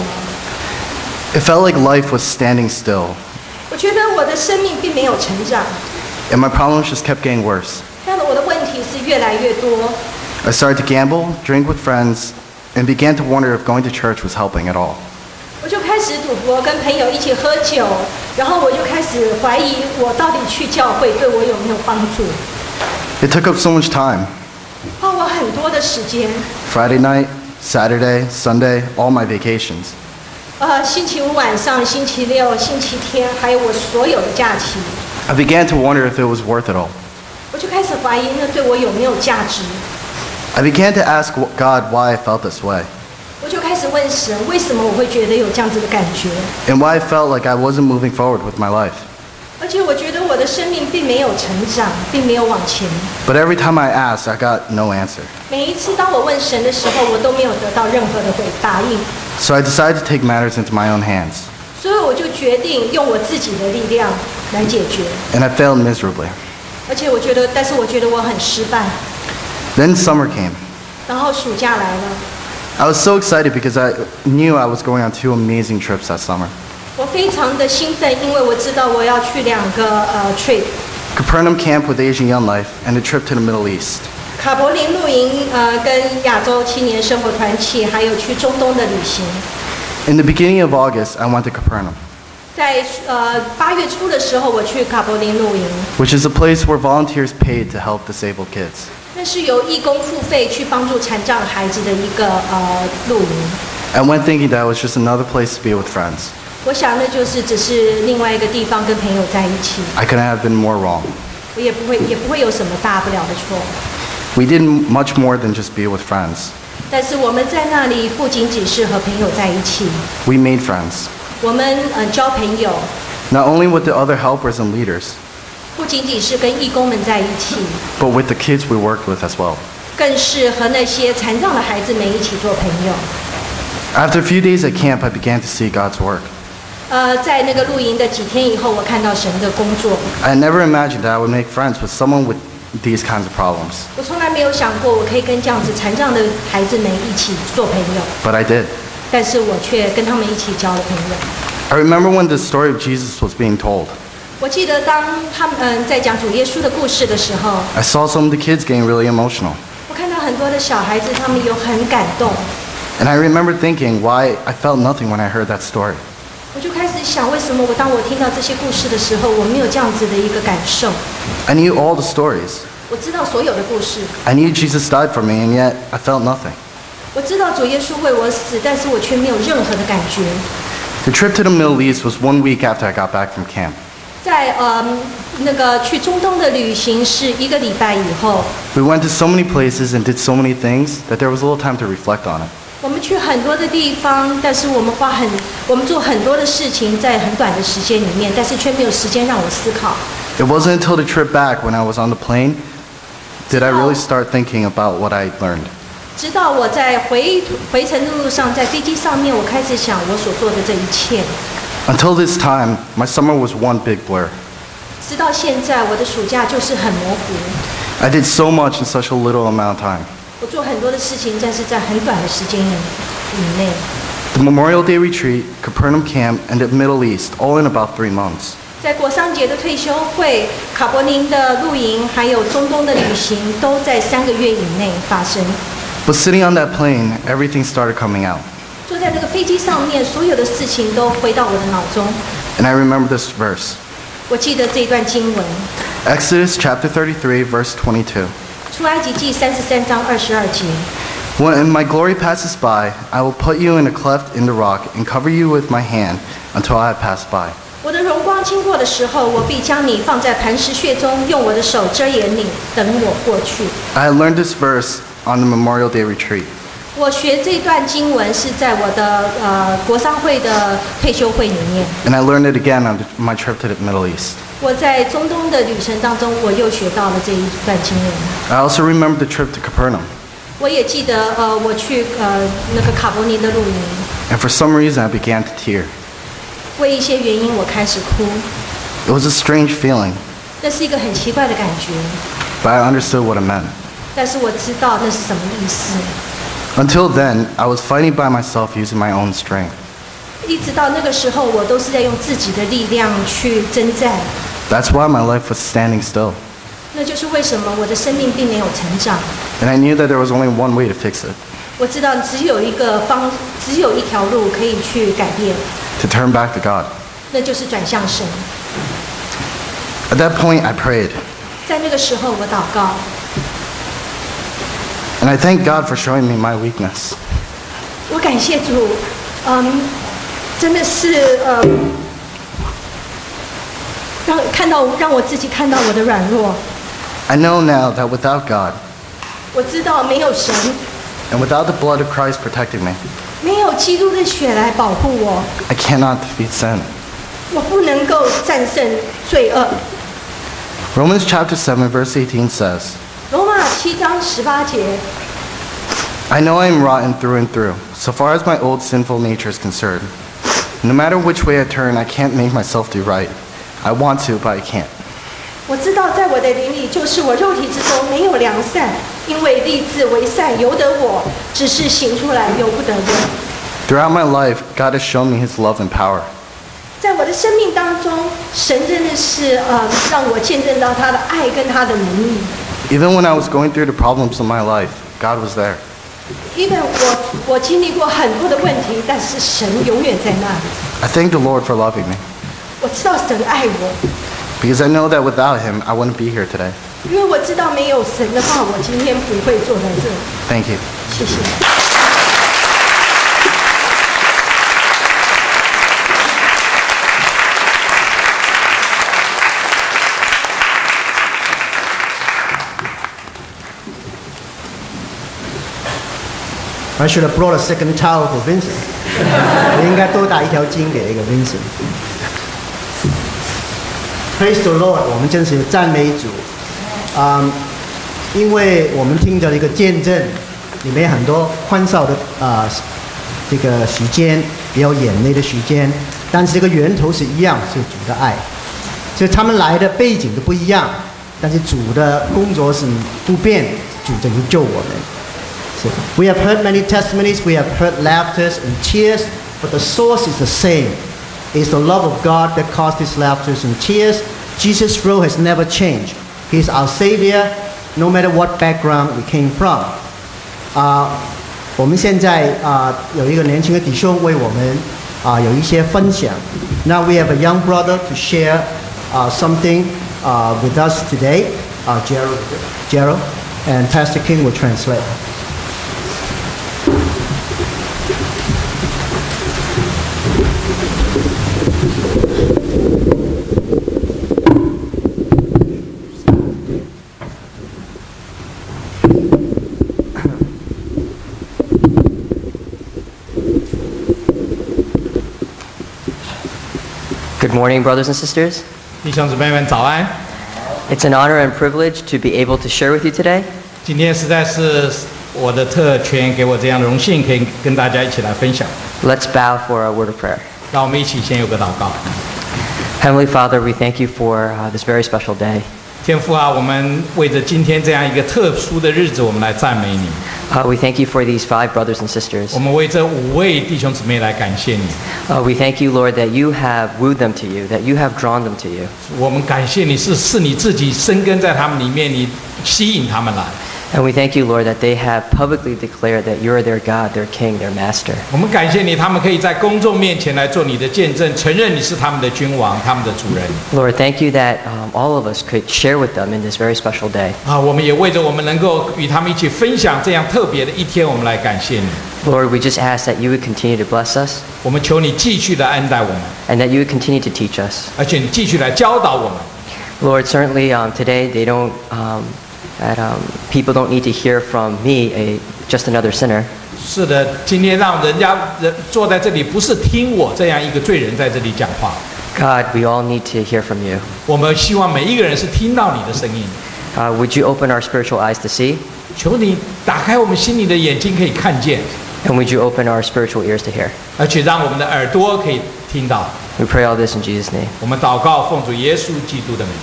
It felt like life was standing still, 我觉得我的生命并没有成长， and my problems just kept getting worse. 但我的问题是越来越多。 I started to gamble, drink with friends, and began to wonder if going to church was helping at all. 我就开始赌博，跟朋友一起喝酒，然后我就开始怀疑我到底去教会对我有没有帮助， It took up so much time. 花我很多的时间。 Friday night, Saturday, Sunday, all my vacations. 呃，星期五晚上、星期六、星期天，还有我所有的假期， I began to wonder if it was worth it all. 我就开始怀疑那对我有没有价值。 I began to ask God why I felt this way, 我就开始问神，为什么我会觉得有这样子的感觉？ and why I felt like I wasn't moving forward with my life. 而且我觉得我的生命并没有成长，并没有往前。 But every time I asked, I got no answer. 每一次当我问神的时候，我都没有得到任何的回答应， So I decided to take matters into my own hands, 所以我就决定用我自己的力量来解决。 and I failed miserably. 而且我觉得，但是我觉得我很失败。 Then summer came. 然后暑假来了， I was so excited because I knew I was going on two amazing trips that summer. 我非常的兴奋，因为我知道我要去两个呃 trip， Capernaum Camp with Asian Young Life and a trip to the Middle East. 卡柏林露营，呃，跟亚洲青年生活团契，还有去中东的旅行。 In the beginning of August, I went to Capernaum, 在呃八月初的时候，我去卡柏林露营， which is a place where volunteers paid to help disabled kids. 那是由义工付费去帮助残障孩子的一个呃露营。 I went thinking that it was just another place to be with friends. 我想那就是只是另外一个地方跟朋友在一起， I couldn't have been more wrong. 我也不会也不会有什么大不了的错。 We did much more than just be with friends. 但是我们在那里不仅仅是和朋友在一起， We made friends, 我们呃交朋友， not only with the other helpers and leaders, 不仅仅是跟义工们在一起， but with the kids we worked with as well. 更是和那些残障的孩子们一起做朋友。 After a few days at camp, I began to see God's work. 呃，在那个露营的几天以后，我看到神的工作。 I never imagined that I would make friends with someone with these kinds of problems, 我从来没有想过我可以跟这样子残障的孩子们一起做朋友， but I did. 但是我却跟他们一起交了朋友。 I remember when the story of Jesus was being told. 我记得当他们嗯、在讲主耶稣的故事的时候， I saw some of the kids getting really emotional. 我看到很多的小孩子，他们有很感动。 And I remember thinking why I felt nothing when I heard that story. 我就开始想，为什么我当我听到这些故事的时候，我没有这样子的一个感受？ I knew all the stories. 我知道所有的故事， I knew Jesus died for me, and yet I felt nothing. 我知道主耶稣为我死，但是我却没有任何的感觉。 The trip to the Middle East was one week after I got back from camp. 在呃那个去中东的旅行是一个礼拜以后， We went to so many places and did so many things that there was little time to reflect on it. 我们去很多的地方，但是我们花很我们做很多的事情，在很短的时间里面，但是却没有时间让我思考。 It wasn't until the trip back when I was on the plane did I really start thinking about what I learned. 直到我在回回程的路上，在飞机上面，我开始想我所做的这一切。 Until this time, my summer was one big blur. 直到现在，我的暑假就是很模糊。 I did so much in such a little amount of time. 我做很多的事情，但是在很短的时间以内。 The Memorial Day retreat, Capernaum camp, and the Middle East, all in about three months. 在国商节的退休会、卡柏林的露营，还有中东的旅行，都在三个月以内发生。 But sitting on that plane, everything started coming out. 坐在这个飞机上面，所有的事情都回到我的脑中。 And I remember this verse. 我记得这一段经文。 Exodus chapter thirty-three, verse twenty-two. 出埃及记三十三章二十二节。 When my glory passes by, I will put you in a cleft in the rock and cover you with my hand until I have passed by. 我的荣光经过的时候，我必将你放在磐石穴中，用我的手遮掩你，等我过去。 I had learned this verse on the Memorial Day retreat. 我学这段经文是在我的呃国商会的退休会里面。 And I learned it again on my trip to the Middle East. 我在中东的旅程当中，我又学到了这一段经文。 I also remember the trip to Capernaum. 我也记得呃我去呃那个卡柏林的露营。 And for some reason, I began to tear. 为一些原因，我开始哭。 It was a strange feeling, 那是一个很奇怪的感觉， but I understood what it meant. 但是我知道那是什么意思。 Until then, I was fighting by myself using my own strength. 一直到那个时候，我都是在用自己的力量去征战。 That's why my life was standing still. 那就是为什么我的生命并没有成长。 And I knew that there was only one way to fix it, 我知道只有一个方，只有一条路可以去改变， to turn back to God. 那就是转向神。 At that point, I prayed. 在那个时候，我祷告， And I thank God for showing me my weakness. 我感谢主，嗯，真的是呃，让看到让我自己看到我的软弱。 I know now that without God, 我知道没有神， and without the blood of Christ protecting me, 没有基督的血来保护我， I cannot defeat sin. 我不能够战胜罪恶。 Romans chapter seven, verse eighteen says, 罗马七章十八节， I know I am rotten through and through, so far as my old sinful nature is concerned. No matter which way I turn, I can't make myself do right. I want to, but I can't. 我知道在我的灵里，就是我肉体之中没有良善，因为立志为善由得我，只是行出来由不得我。 Throughout my life, God has shown me His love and power. 在我的生命当中，神真的是呃，让我见证到他的爱跟他的能力。 Even when I was going through the problems of my life, God was there. 因为我我经历过很多的问题，但是神永远在那里。 I thank the Lord for loving me, 我知道神爱我， because I know that without Him, I wouldn't be here today. 因为我知道没有神的话，我今天不会坐在这里。 Thank you. 谢谢。 I should have brought a second towel for Vincent. 我应该多打一条巾给那个 Vincent. Praise the Lord， 我们真是赞美主。嗯，因为我们听着一个见证，里面很多欢笑的啊、呃、这个时间，也有眼泪的时间，但是这个源头是一样，是主的爱。所以他们来的背景都不一样，但是主的工作是不变，主拯救我们。We have heard many testimonies, we have heard laughters and tears, but the source is the same. It's the love of God that caused these laughters and tears. Jesus' role has never changed. He's our Savior, no matter what background we came from. 啊、uh, 我们现在啊、uh, 有一个年轻的弟兄为我们啊、uh, 有一些分享。Now we have a young brother to share uh, something uh, with us today. Uh, Gerald, Gerald, and Pastor King will translate. Good morning, brothers and sisters. 弟兄姊妹们早安。 It's an honor and privilege to be able to share with you today. 今天实在是我的特权，给我这样的荣幸，可以跟大家一起来分享。 Let's bow for a word of prayer. 让我们一起先有个祷告。 Heavenly Father, we thank you for uh, this very special day. 天父啊，我们为着今天这样一个特殊的日子，我们来赞美你。 Uh, we thank you for these five brothers and sisters. 我们为这五位弟兄姊妹来感谢你。 Uh, we thank you, Lord, that you have wooed them to you, that you have drawn them to you. 我们感谢你是是你自己生根在他们里面，你吸引他们来。 And we thank you, Lord, that they have publicly declared that you're their God, their King, their Master. 我们感谢你，他们可以在公众面前来做你的见证，承认你是他们的君王，他们的主人。 Lord, thank you that um, all of us could share with them in this very special day. 啊，我们也为着我们能够与他们一起分享这样特别的一天，我们来感谢你。 Lord, we just ask that you would continue to bless us 我们求你继续的恩待我们， and that you would continue to teach us. 而且你继续来教导我们。 Lord, certainly um, today they don't, um, that um, people don't need to hear from me, a, just another sinner. 是的，今天让人家人坐在这里，不是听我这样一个罪人在这里讲话。 God, we all need to hear from you. 我们希望每一个人是听到你的声音。 Uh, would you open our spiritual eyes to see? 求你打开我们心里的眼睛，可以看见， And would you open our spiritual ears to hear? 而且让我们的耳朵可以听到。 We pray all this in Jesus' name. 我们祷告，奉主耶稣基督的名。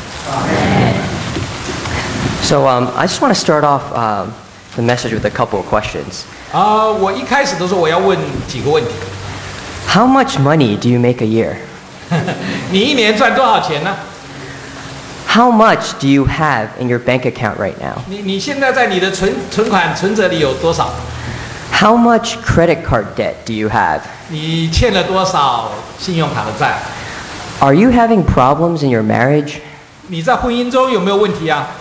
So um, I just want to start off um, the message with a couple of questions. 啊、我一开始的时候，我要问几个问题。 How much money do you make a year? 你一年赚多少钱呢？ How much do you have in your bank account right now? 你你现在在你的存存款存折里有多少？ How much credit card debt do you have? 你欠了多少信用卡的债？ Are you having problems in your marriage? 你在婚姻中有没有问题啊？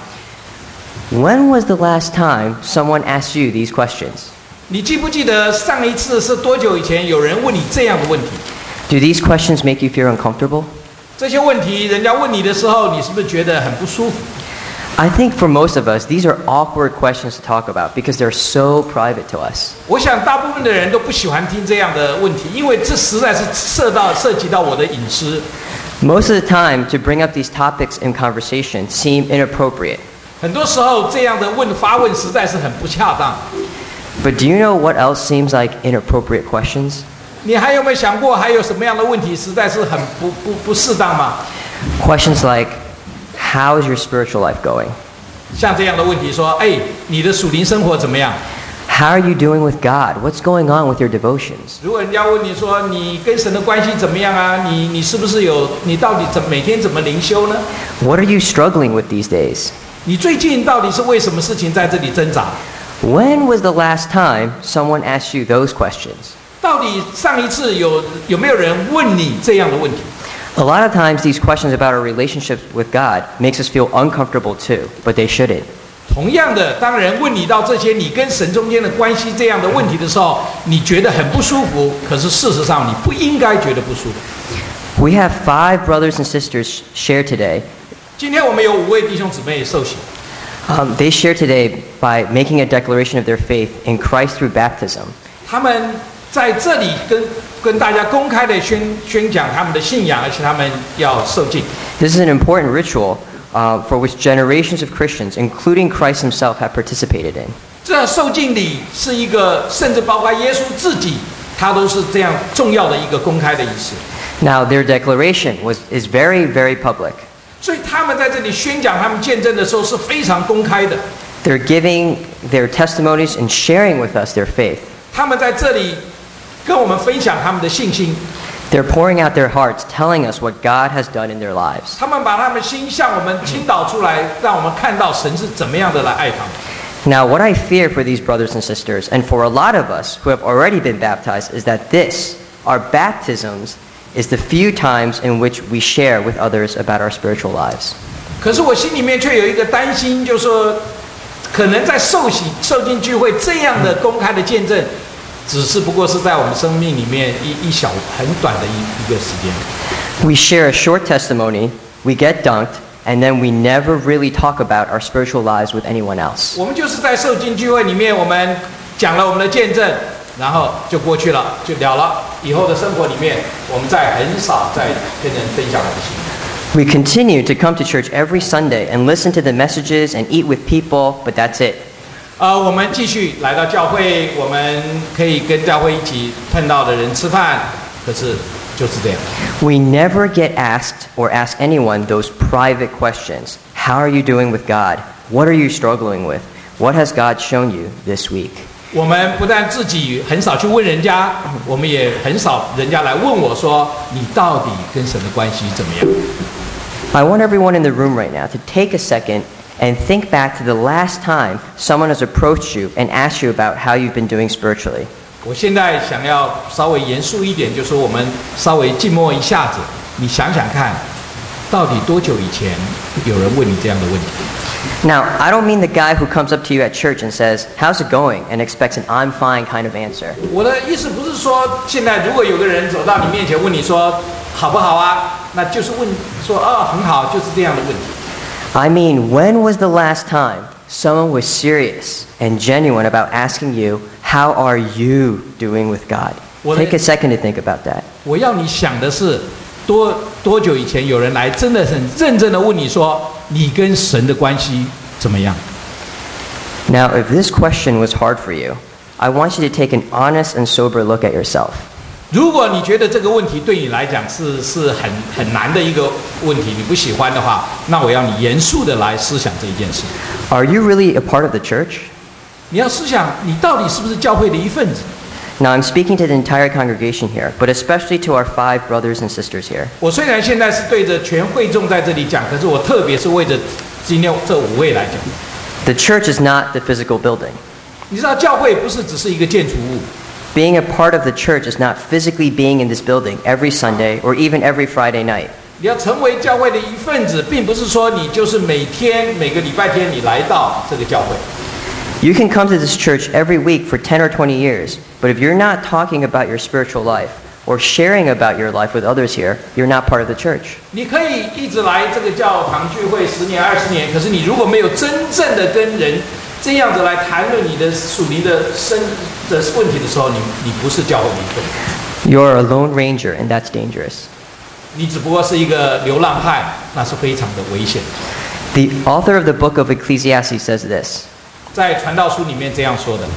When was the last time someone asked you these questions? 你记不记得上一次是多久以前有人问你这样的问题？ Do these questions make you feel uncomfortable? 这些问题人家问你的时候，你是不是觉得很不舒服？ I think for most of us, these are awkward questions to talk about because they're so private to us. 我想大部分的人都不喜欢听这样的问题，因为这实在是涉到涉及到我的隐私。 Most of the time, to bring up these topics in conversation seem inappropriate. 很多时候这样的问发问实在是很不恰当。 But do you know what else seems like inappropriate questions? 你还有没有想过，还有什么样的问题实在是很不不不适当吗？ Questions like, how is your spiritual life going? 像这样的问题说，哎，你的属灵生活怎么样？ How are you doing with God? What's going on with your devotions? 如果人家问你说，你跟神的关系怎么样啊？你你是不是有？你到底怎每天怎么灵修呢？ What are you struggling with these days? 你最近到底是为什么事情在这里挣扎？ When was the last time someone asked you those questions? 到底上一次有有没有人问你这样的问题？ A lot of times these questions about our relationship with God makes us feel uncomfortable too, but they shouldn't. 同样的，当人问你到这些你跟神中间的关系这样的问题的时候，你觉得很不舒服，可是事实上你不应该觉得不舒服。 We have five brothers and sisters share today. 今天我们有五位弟兄姊妹受洗， Um, they share today by making a declaration of their faith in Christ through baptism. 他们在这里跟跟大家公开的宣宣讲他们的信仰，而且他们要受浸。 This is an important ritual uh, for which generations of Christians, including Christ himself, have participated in. 这受浸礼是一个，甚至包括耶稣自己，他都是这样重要的一个公开的仪式。 Now, their declaration was, is very, very public. 所以他们在这里宣讲他们见证的时候是非常公开的。 They're giving their testimonies and sharing with us their faith. 他们在这里跟我们分享他们的信心。 They're pouring out their hearts, telling us what God has done in their lives. 他们把他们心向我们倾倒出来，让我们看到神是怎么样的来爱他们。 Now, what I fear for these brothers and sisters, and for a lot of us who have already been baptized, is that this, our baptisms, is the few times in which we share with others about our spiritual lives. 可是我心里面却有一个担心，就是说，可能在受洗、受浸聚会这样的公开的见证，只是不过是在我们生命里面一一小很短的一一个时间。 We share a short testimony, we get dunked, and then we never really talk about our spiritual lives with anyone else. 我们就是在受浸聚会里面，我们讲了我们的见证，然后就过去了，就了了。以后的生活里面，我们再很少再跟人分享我们的信仰。 We continue to come to church every Sunday and listen to the messages and eat with people, but that's it. 呃，我们继续来到教会，我们可以跟教会一起碰到的人吃饭，可是就是这样。 We never get asked or ask anyone those private questions. How are you doing with God? What are you struggling with? What has God shown you this week? 我们不但自己很少去问人家，我们也很少人家来问我说，你到底跟神的关系怎么样？ I want everyone in the room right now to take a second and think back to the last time someone has approached you and asked you about how you've been doing spiritually. 我现在想要稍微严肃一点，就是我们稍微静默一下子，你想想看，到底多久以前有人问你这样的问题？ Now, I don't mean the guy who comes up to you at church and says, "How's it going?" and expects an "I'm fine" kind of answer. 我的意思不是说，现在如果有个人走到你面前问你说好不好啊，那就是问说哦很好，就是这样的问题。 I mean, when was the last time someone was serious and genuine about asking you, "How are you doing with God?" Take a second to think about that. 我要你想的是，多多久以前有人来真的很认真的问你说，你跟神的关系怎么样？ Now, if this question was hard for you, I want you to take an honest and sober look at yourself. 如果你觉得这个问题对你来讲是是很很难的一个问题，你不喜欢的话，那我要你严肃的来思想这一件事。 Are you really a part of the church? 你要思想，你到底是不是教会的一份子？ Now, I'm speaking to the entire congregation here, but especially to our five brothers and sisters here. 我虽然现在是对着全会众在这里讲，可是我特别是为着今天这五位来讲。 The church is not the physical building. 你知道，教会不是只是一个建筑物。 Being a part of the church is not physically being in this building every Sunday or even every Friday night. 你要成为教会的一份子，并不是说你就是每天每个礼拜天你来到这个教会。 You can come to this church every week for ten or twenty years, but if you're not talking about your spiritual life or sharing about your life with others here, you're not part of the church. 你可以一直来这个教堂聚会十年、二十年，可是你如果没有真正的跟人这样子来谈论你的属灵的生的问题的时候，你你不是教会的一份子。 You're a lone ranger, and that's dangerous. 你只不过是一个流浪汉，那是非常的危险。 The author of the book of Ecclesiastes says this. 在传道书里面这样说的。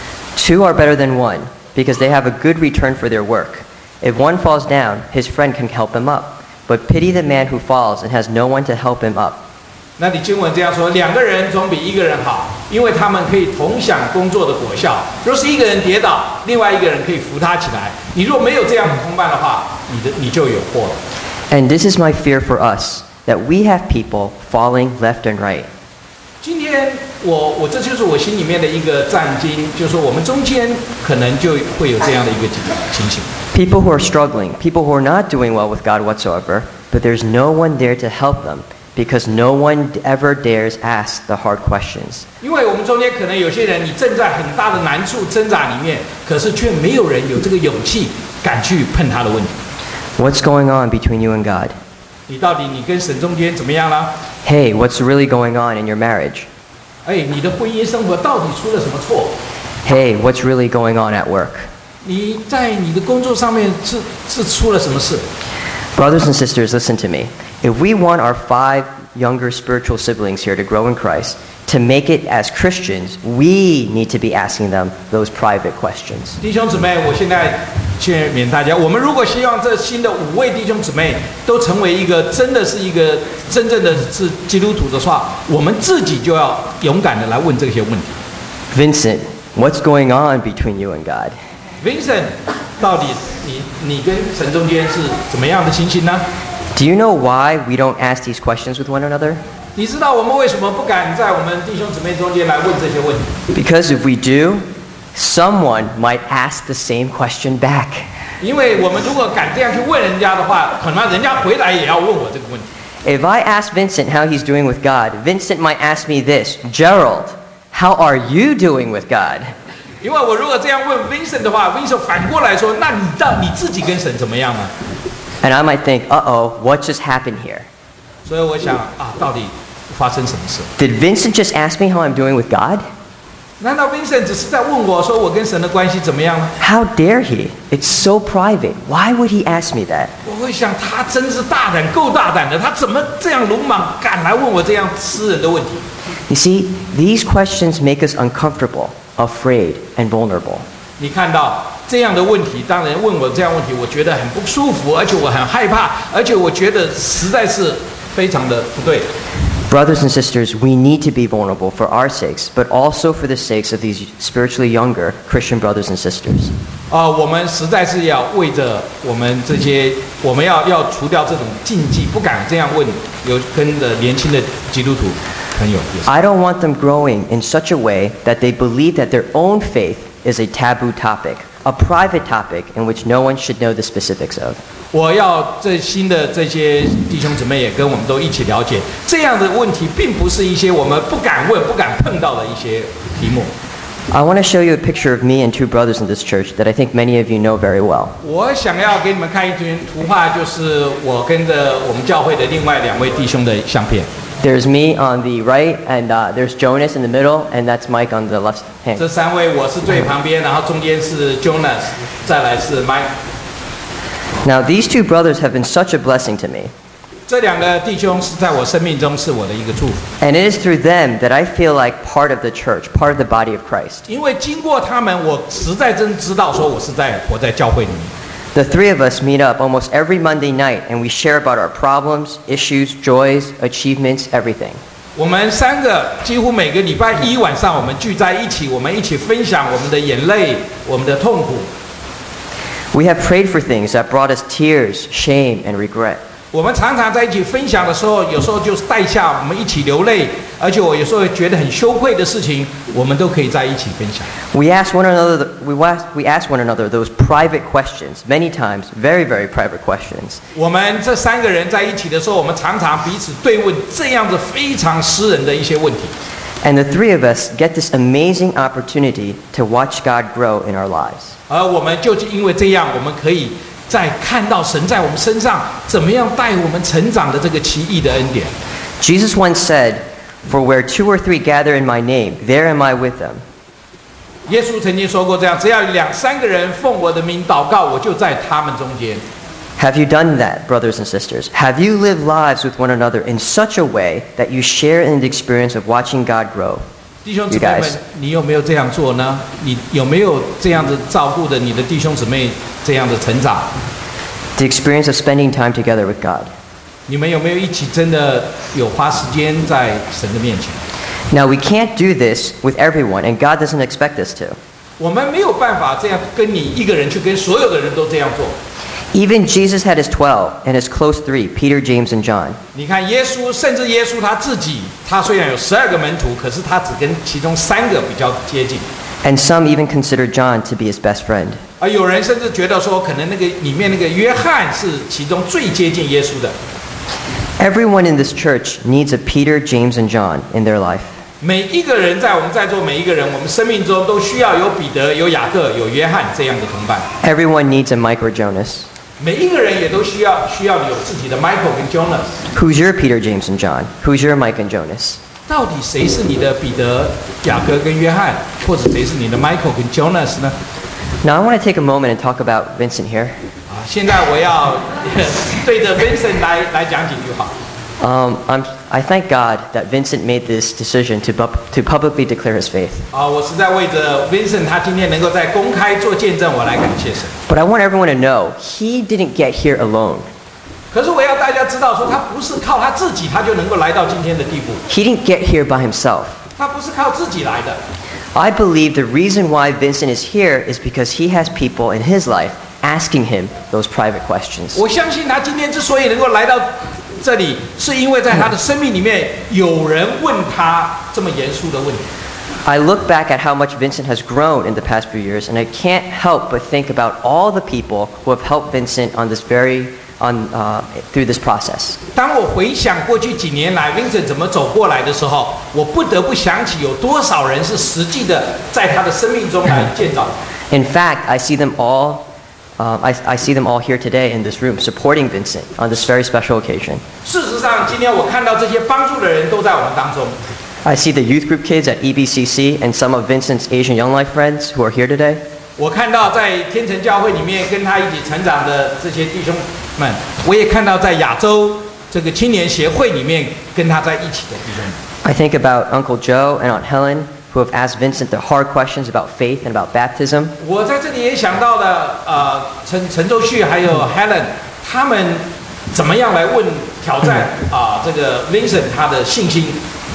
Two are better than one, because they have a good return for their work. If one falls down, his friend can help him up. But pity the man who falls and has no one to help him up. 那你经文这样说，两个人总比一个人好，因为他们可以同享工作的果效。若是一个人跌倒，另外一个人可以扶他起来。你若没有这样的同伴的话，你的你就有祸了。 And this is my fear for us, that we have people falling left and right. 今天我我这就是我心里面的一个战经，就是说我们中间可能就会有这样的一个情情形。 People who are struggling, people who are not doing well with God whatsoever, but there's no one there to help them because no one ever dares ask the hard questions. 因为我们中间可能有些人，你正在很大的难处挣扎里面，可是却没有人有这个勇气敢去碰他的问题。 What's going on between you and God? 你到底你跟神中间怎么样了？ Hey, what's really going on in your marriage? 哎，你的婚姻生活到底出了什么错？ Hey, what's really going on at work? 你在你的工作上面是是出了什么事？ Brothers and sisters, listen to me. If we want our five younger spiritual siblings here to grow in Christ, to make it as Christians, we need to be asking them those private questions. 弟兄姊妹，我现在劝勉大家，我们如果希望这新的五位弟兄姊妹都成为一个真的是一个真正的是基督徒的话，我们自己就要勇敢的来问这些问题。 Vincent, what's going on between you and God? Vincent， 到底你你跟神中间是怎么样的情形呢？ Do you know why we don't ask these questions with one another? 你知道我们为什么不敢在我们弟兄姊妹中间来问这些问题？ Because if we do, someone might ask the same question back. 因为我们如果敢这样去问人家的话，可能人家回来也要问我这个问题。 If I ask Vincent how he's doing with God, Vincent might ask me this, Gerald, how are you doing with God? 因为我如果这样问 Vincent 的话 ，Vincent 反过来说，那你到你自己跟神怎么样呢？ And I might think, uh-oh, what just happened here? 所以我想啊，到底发生什么事？ Did Vincent just ask me how I'm doing with God? 难道 Vincent 只是在问我说我跟神的关系怎么样呢？ How dare he? It's so private. Why would he ask me that? 我会想，他真是大胆，够大胆的，他怎么这样鲁莽，敢来问我这样私人的问题 You see, these questions make us uncomfortable, afraid, and vulnerable. 你看到这样的问题，当人问我这样的问题，我觉得很不舒服，而且我很害怕，而且我觉得实在是非常的不对。 Brothers and sisters, we need to be vulnerable for our sakes, but also for the sakes of these spiritually younger Christian brothers and sisters. 啊、呃，我们实在是要为着我们这些，我们要要除掉这种禁忌，不敢这样问有跟着年轻的基督徒朋友。 I don't want them growing in such a way that they believe that their own faith is a taboo topic, a private topic in which no one should know the specifics of. 我要这新的这些弟兄姊妹也跟我们都一起了解，这样的问题并不是一些我们不敢问、不敢碰到的一些题目。 I want to show you a picture of me and two brothers in this church that I think many of you know very well. 我想要给你们看一张图画，就是我跟着我们教会的另外两位弟兄的相片。 There's me on the right, and uh, there's Jonas in the middle, and that's Mike on the left hand. 这三位我是最旁边，然后中间是 Jonas， 再来是 Mike。 Now, these two brothers have been such a blessing to me. 这两个弟兄是在我生命中是我的一个祝福。 And it is through them that I feel like part of the church, part of the body of Christ. 因为经过他们，我实在真知道说我是在活在教会里面。 The three of us meet up almost every Monday night, and we share about our problems, issues, joys, achievements, everything. 我们三个几乎每个礼拜一晚上，我们聚在一起，我们一起分享我们的眼泪、我们的痛苦。 We have prayed for things that brought us tears, shame, and regret. 我们常常在一起分享的时候，有时候就是带下我们一起流泪，而且我有时候觉得很羞愧的事情，我们都可以在一起分享。 We ask one another, we ask, we ask one another those private questions, many times, very, very private questions. 我们这三个人在一起的时候，我们常常彼此对问这样子非常私人的一些问题。 And the three of us get this amazing opportunity to watch God grow in our lives. 而我们就是因为这样，我们可以在看到神在我们身上怎么样带我们成长的这个奇异的恩典。 Jesus once said, "For where two or three gather in my name, there am I with them." 耶稣曾经说过这样，只要两三个人奉我的名祷告，我就在他们中间。 Have you done that, brothers and sisters? Have you lived lives with one another in such a way that you share in the experience of watching God grow? 弟兄姊妹们，你有没有这样做呢？你有没有这样子照顾着你的弟兄姊妹这样的成长？ The experience of spending time together with God. 你们有没有一起真的有花时间在神的面前？ Now, we can't do this with everyone, and God doesn't expect us to. 我们没有办法这样跟你一个人去跟所有的人都这样做。 Even Jesus had his twelve and his close three, Peter, James, and John. 你看耶稣，甚至耶稣他自己，他虽然有十二个门徒，可是他只跟其中三个比较接近。 And some even consider John to be his best friend. 而有人甚至觉得说，可能那个里面那个约翰是其中最接近耶稣的。 Everyone in this church needs a Peter, James, and John in their life. 每一个人在我们在座每一个人，我们生命中都需要有彼得、有雅各、有约翰这样的同伴。 Everyone needs a Mike or Jonas. 每一个人也都需要需要有自己的 Michael 跟 Jonas。 Who's your Peter, James, and John? Who's your Mike and Jonas? 到底谁是你的彼得、雅各跟约翰，或者谁是你的 Michael 跟 Jonas 呢？ Now I want to take a moment and talk about Vincent here. 啊，现在我要对着 Vincent 来来讲几句话。 Um, I'm, I thank God that Vincent made this decision to, bu- to publicly declare his faith. 啊，我是在为着 Vincent 他今天能够在公开做见证，我来感谢神。 But I want everyone to know he didn't get here alone. 可是我要大家知道，说他不是靠他自己，他就能够来到今天的地步。 He didn't get here by himself. 他不是靠自己来的。 I believe the reason why Vincent is here is because he has people in his life asking him those private questions. 我相信他今天之所以能够来到这里，是因为在他的生命里面有人问他这么严肃的问题。 I look back at how much Vincent has grown in the past few years, and I can't help but think about all the people who have helped Vincent on this very on uh, through this process. 当我回想过去几年来 Vincent 怎么走过来的时候，我不得不想起有多少人是实际的在他的生命中来建造。 In fact, I see them all. Uh, I, I see them all here today in this room supporting Vincent on this very special occasion. 事实上，今天我看到这些帮助的人都在我们当中。 I see the youth group kids at E B C C and some of Vincent's Asian Young Life friends who are here today. 我看到在天成教会里面跟他一起成长的这些弟兄们，我也看到在亚洲这个青年协会里面跟他在一起的弟兄们。 I think about Uncle Joe and Aunt Helen, who have asked Vincent the hard questions about faith and about baptism. 我在这里也想到了，呃，陈陈周旭还有 Helen， 他们怎么样来问挑战啊、呃、这个 Vincent 他的信心。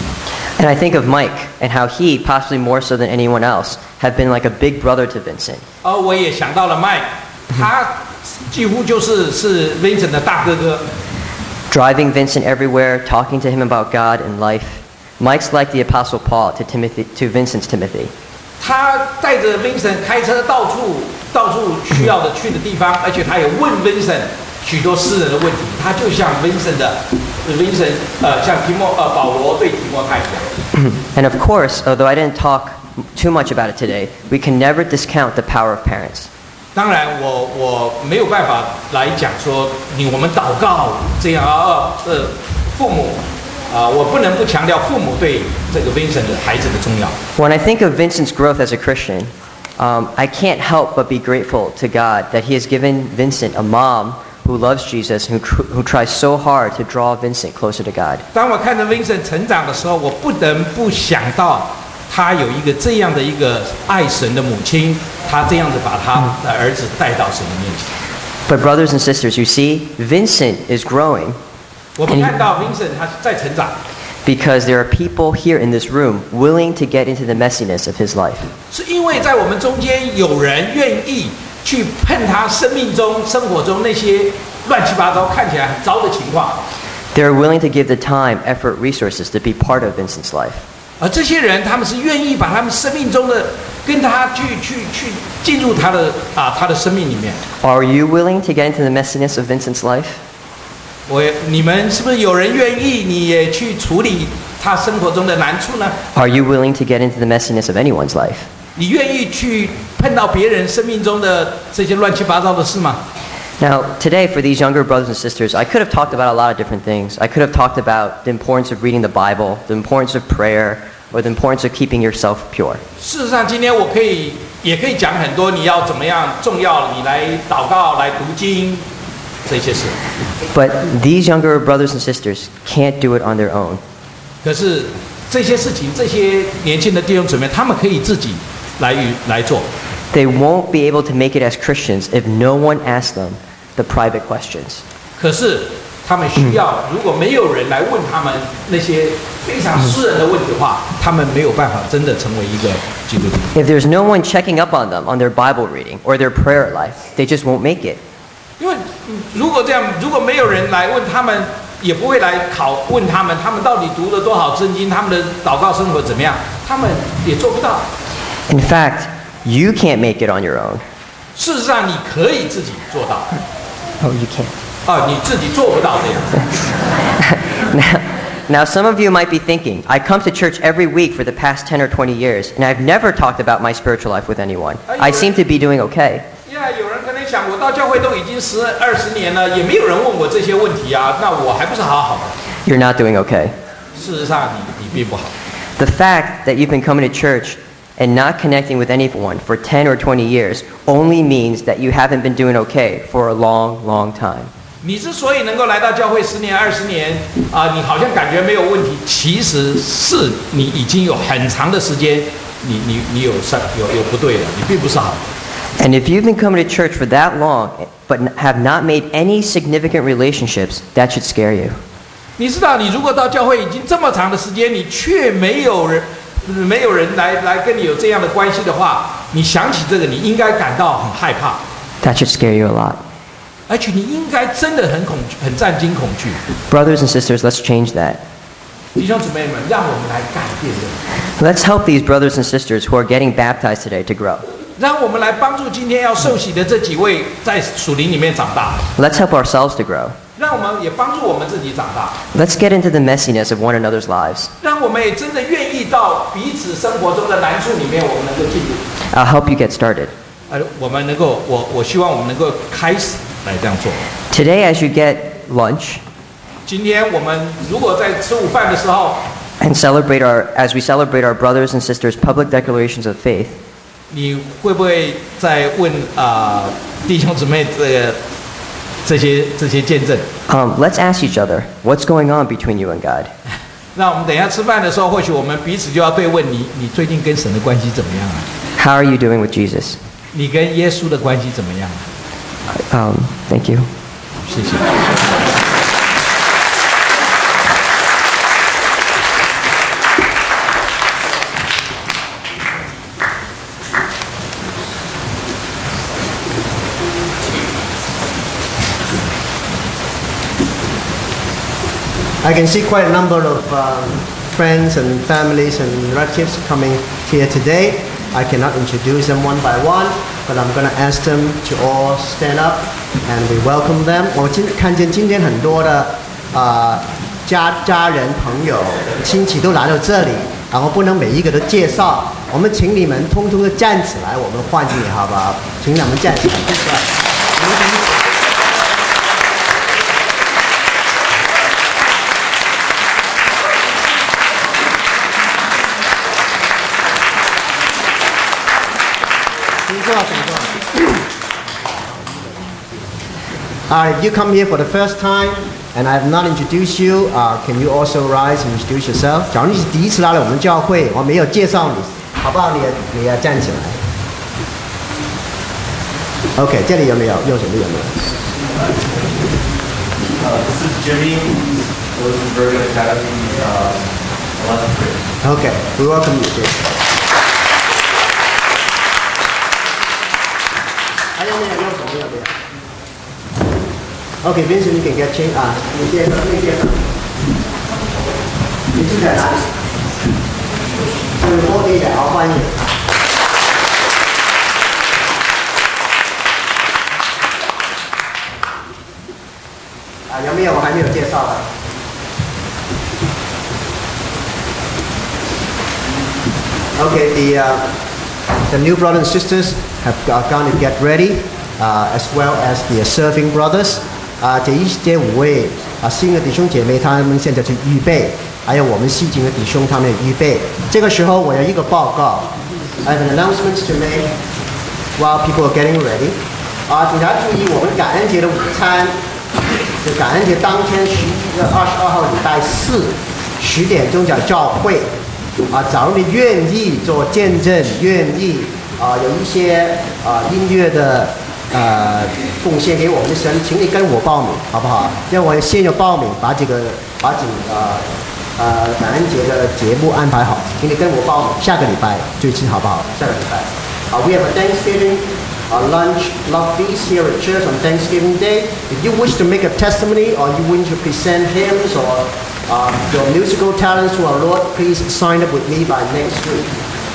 And I think of Mike and how he, possibly more so than anyone else, have been like a big brother to Vincent. 而我也想到了 Mike， 他几乎就是是 Vincent 的大哥哥。 Driving Vincent everywhere, talking to him about God and life. Mike's like the Apostle Paul to Timothy, to Vincent's Timothy. 他带着 Vincent 开车到处到处需要的去的地方，而且他也问 Vincent 许多私人的问题。他就像 Vincent 的 Vincent 呃，像提莫呃保罗对提摩太一样。 And of course, although I didn't talk too much about it today, we can never discount the power of parents. 当然我，我我没有办法来讲说你我们祷告这样啊呃父母。啊、uh, 我不能不强调父母对这个 Vincent 的孩子的重要。 When I think of Vincent's growth as a Christian, um, I can't help but be grateful to God that He has given Vincent a mom who loves Jesus, who tr- who tries so hard to draw Vincent closer to God. 当我看着 Vincent 成长的时候，我不能不想到他有一个这样的一个爱神的母亲，他这样子把他的儿子带到神的面前。 But brothers and sisters, you see, Vincent is growing. 我们看到 Vincent 他在成长 because there are people here in this room willing to get into the messiness of his life. 是因为在我们中间有人愿意去碰他生命中、生活中那些乱七八糟、看起来很糟的情况。 They're willing to give the time, effort, resources to be part of Vincent's life. 而这些人，他们是愿意把他们生命中的跟他去去去进入他的啊他的生命里面。 Are you willing to get into the messiness of Vincent's life? 我你们是不是有人愿意你也去处理他生活中的难处呢？ Are you willing to get into the messiness of anyone's life? 你愿意去碰到别人生命中的这些乱七八糟的事吗？ Now, today for these younger brothers and sisters, I could have talked about a lot of different things. I could have talked about the importance of reading the Bible, the importance of prayer, or the importance of keeping yourself pure. 事实上，今天我可以也可以讲很多，你要怎么样重要，你来祷告、来读经这些事。 But these younger brothers and sisters can't do it on their own. 可是这些事情，这些年轻的弟兄姊妹，他们可以自己来与来做。 They won't be able to make it as Christians if no one asks them the private questions. 可是他们需要，如果没有人来问他们那些非常私人的问题的话，他们没有办法真的成为一个基督徒。 If there's no one checking up on them on their Bible reading or their prayer life, they just won't make it. 因为如果这样，如果没有人来问他们，也不会来考问他们，他们到底读了多少圣经，他们的祷告生活怎么样，他们也做不到。 In fact, you can't make it on your own. 事实上，你可以自己做到。 Oh, you can't. 啊，你自己做不到这样。 now, now, some of you might be thinking, I come to church every week for the past ten or twenty years, and I've never talked about my spiritual life with anyone. I seem to be doing okay. 呀，有人可能想，我到教会都已经十二十年了，也没有人问我这些问题啊，那我还不是好好的？ You're not doing okay. 事实上你，你并不好。 The fact that you've been coming to church and not connecting with anyone for ten or twenty years only means that you haven't been doing okay for a long, long time. 你之所以能够来到教会十年、二十年啊、呃，你好像感觉没有问题，其实是你已经有很长的时间，你你你有上有有不对的，你并不是好的。 And if you've been coming to church for that long but have not made any significant relationships, that should scare you. 你知道，你如果到教会已经这么长的时间，你却没有人没有人来来跟你有这样的关系的话，你想起这个，你应该感到很害怕。 That should scare you a lot. 而且你应该真的很恐惧，很战惊恐惧。 Brothers and sisters, let's change that. 弟兄姊妹们，让我们来改变这个。 Let's help these brothers and sisters who are getting baptized today to grow. 让我们来帮助今天要受洗的这几位在属灵里面长大。 Let's help ourselves to grow. 让我们也帮助我们自己长大。 Let's get into the messiness of one another's lives. 让我们也真的愿意到彼此生活中的难处里面，我们能够进入。 I'll help you get started. 呃，我们能够，我我希望我们能够开始来这样做。 Today, as you get lunch 今天我们如果在吃午饭的时候， and celebrate our, as we celebrate our brothers and sisters' public declarations of faith, 你会不会再问啊、呃、弟兄姊妹这个这些这些见证？ um, let's ask each other, what's going on between you and God? 那我们等一下吃饭的时候，或许我们彼此就要对问你：你最近跟神的关系怎么样啊 How are you doing with Jesus? 你跟耶稣的关系怎么样啊 Um, thank you. 谢谢。 I can see quite a number of um, friends and families and relatives coming here today. I cannot introduce them one by one, but I'm going to ask them to all stand up and we welcome them. 我今看见今天很多的呃家家人朋友亲戚都来到这里，然后不能每一个都介绍，我们请你们通通的站起来，我们欢迎你好不好？请你们站起来，站起来。Uh, if you come here for the first time and I have not introduced you, uh, can you also rise and introduce yourself? 假如你是第一次来了我们教会，我没有介绍你，好不好？你也你也站起来。OK， 这里有没有？右手边有没有？ Uh, this is Jimmy. I was in Bergen Academy. Uh, eleventh grade. OK, we welcome you, Jimmy. 还有没有右手边有没有？ OK, Vincent, you can get change. 啊，你介绍，你介绍。你住在哪里？是波地的，好欢迎。啊，有没有我还没有介绍的？ Okay, the uh, the new brothers and sisters have uh, gone to get ready, uh, as well as the serving brothers. 啊，这一这五位啊新的弟兄姐妹，他们现在去预备，还有我们西京的弟兄他们也预备。这个时候我有一个报告 ，I have an announcement to make while people are getting ready. 啊，请大家注意，我们感恩节的午餐，就感恩节当天十一月二十二号礼拜四十点钟在教会。 啊，假如你愿意做见证，愿意啊有一些啊音乐的呃贡献给我们的神，请你跟我报名，好不好？因为我先有报名，把这个把这个呃呃感恩节的节目安排好，请你跟我报名，下个礼拜最近好不好？下个礼拜。啊、uh, ，We have a Thanksgiving a lunch love feast here at church on Thanksgiving Day. If you wish to make a testimony or you wish to present hymns or Um, your musical talents to our Lord, please sign up with me by next week.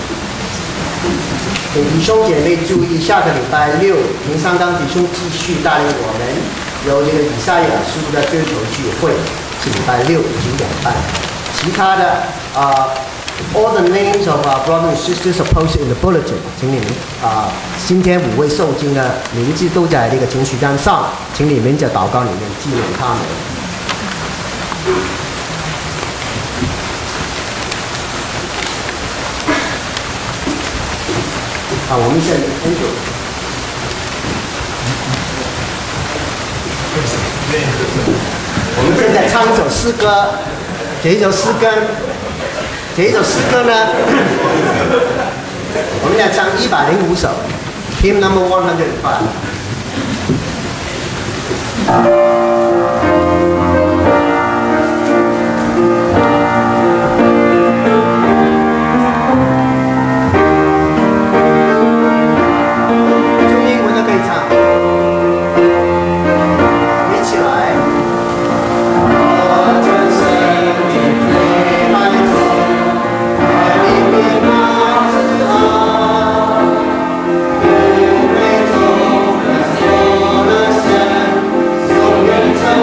请弟兄姐妹注意，下个礼拜六，平上当弟兄继续带领我们由这个以赛亚书的追求聚会，是礼拜六九点半。其他的啊、uh, ，all the names of our brothers and sisters are posted in the bulletin. 请你们啊、uh, 今天五位受精的名字都在这个请许单上，请你们在祷告里面纪念他们。啊，我们现在很久。我们现在唱一首诗歌，这一首诗歌，这一首诗歌呢，我们要唱一百零五首 ，Hymn Number One Hundred Five。 Thank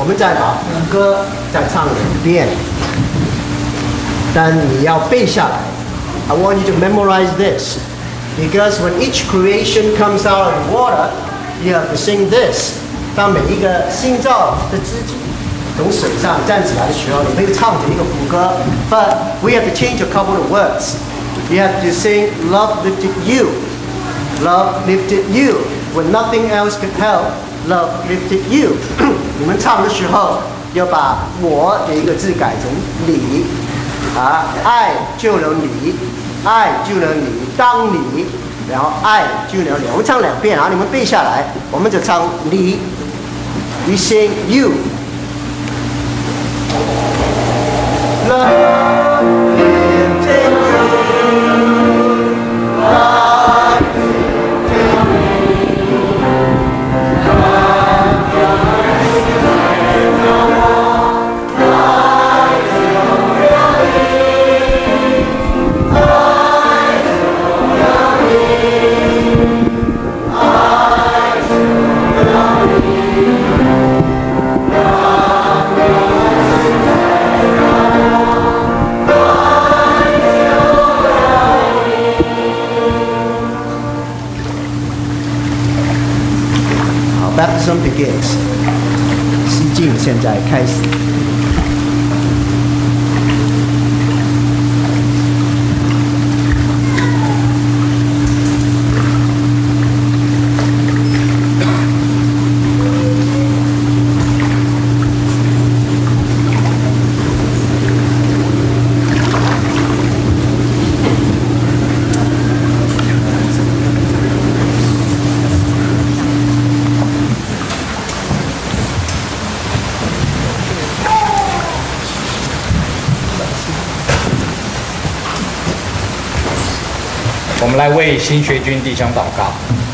们再把副歌再唱两遍，但你要背下来。I want you to memorize this, because when each creation comes out of water, you have to sing this. 当每一个新造的肢体从水上站起来的时候，你会唱着一个副歌。But we have to change a couple of words. You have to sing, "Love lifted you, love lifted you, when nothing else could help. Love lifted you." 你们唱的时候要把我的一个字改成你，啊，爱就能你，爱就能你，当你，然后爱就能你。我们唱两遍啊，你们背下来，我们就唱你。We sing you. Love lifted you, love lifted you, love lifted you, I do really, I do really, I do really. 好 ，Baptism begins， 洗净现在开始。 我们来为新学军弟兄祷告。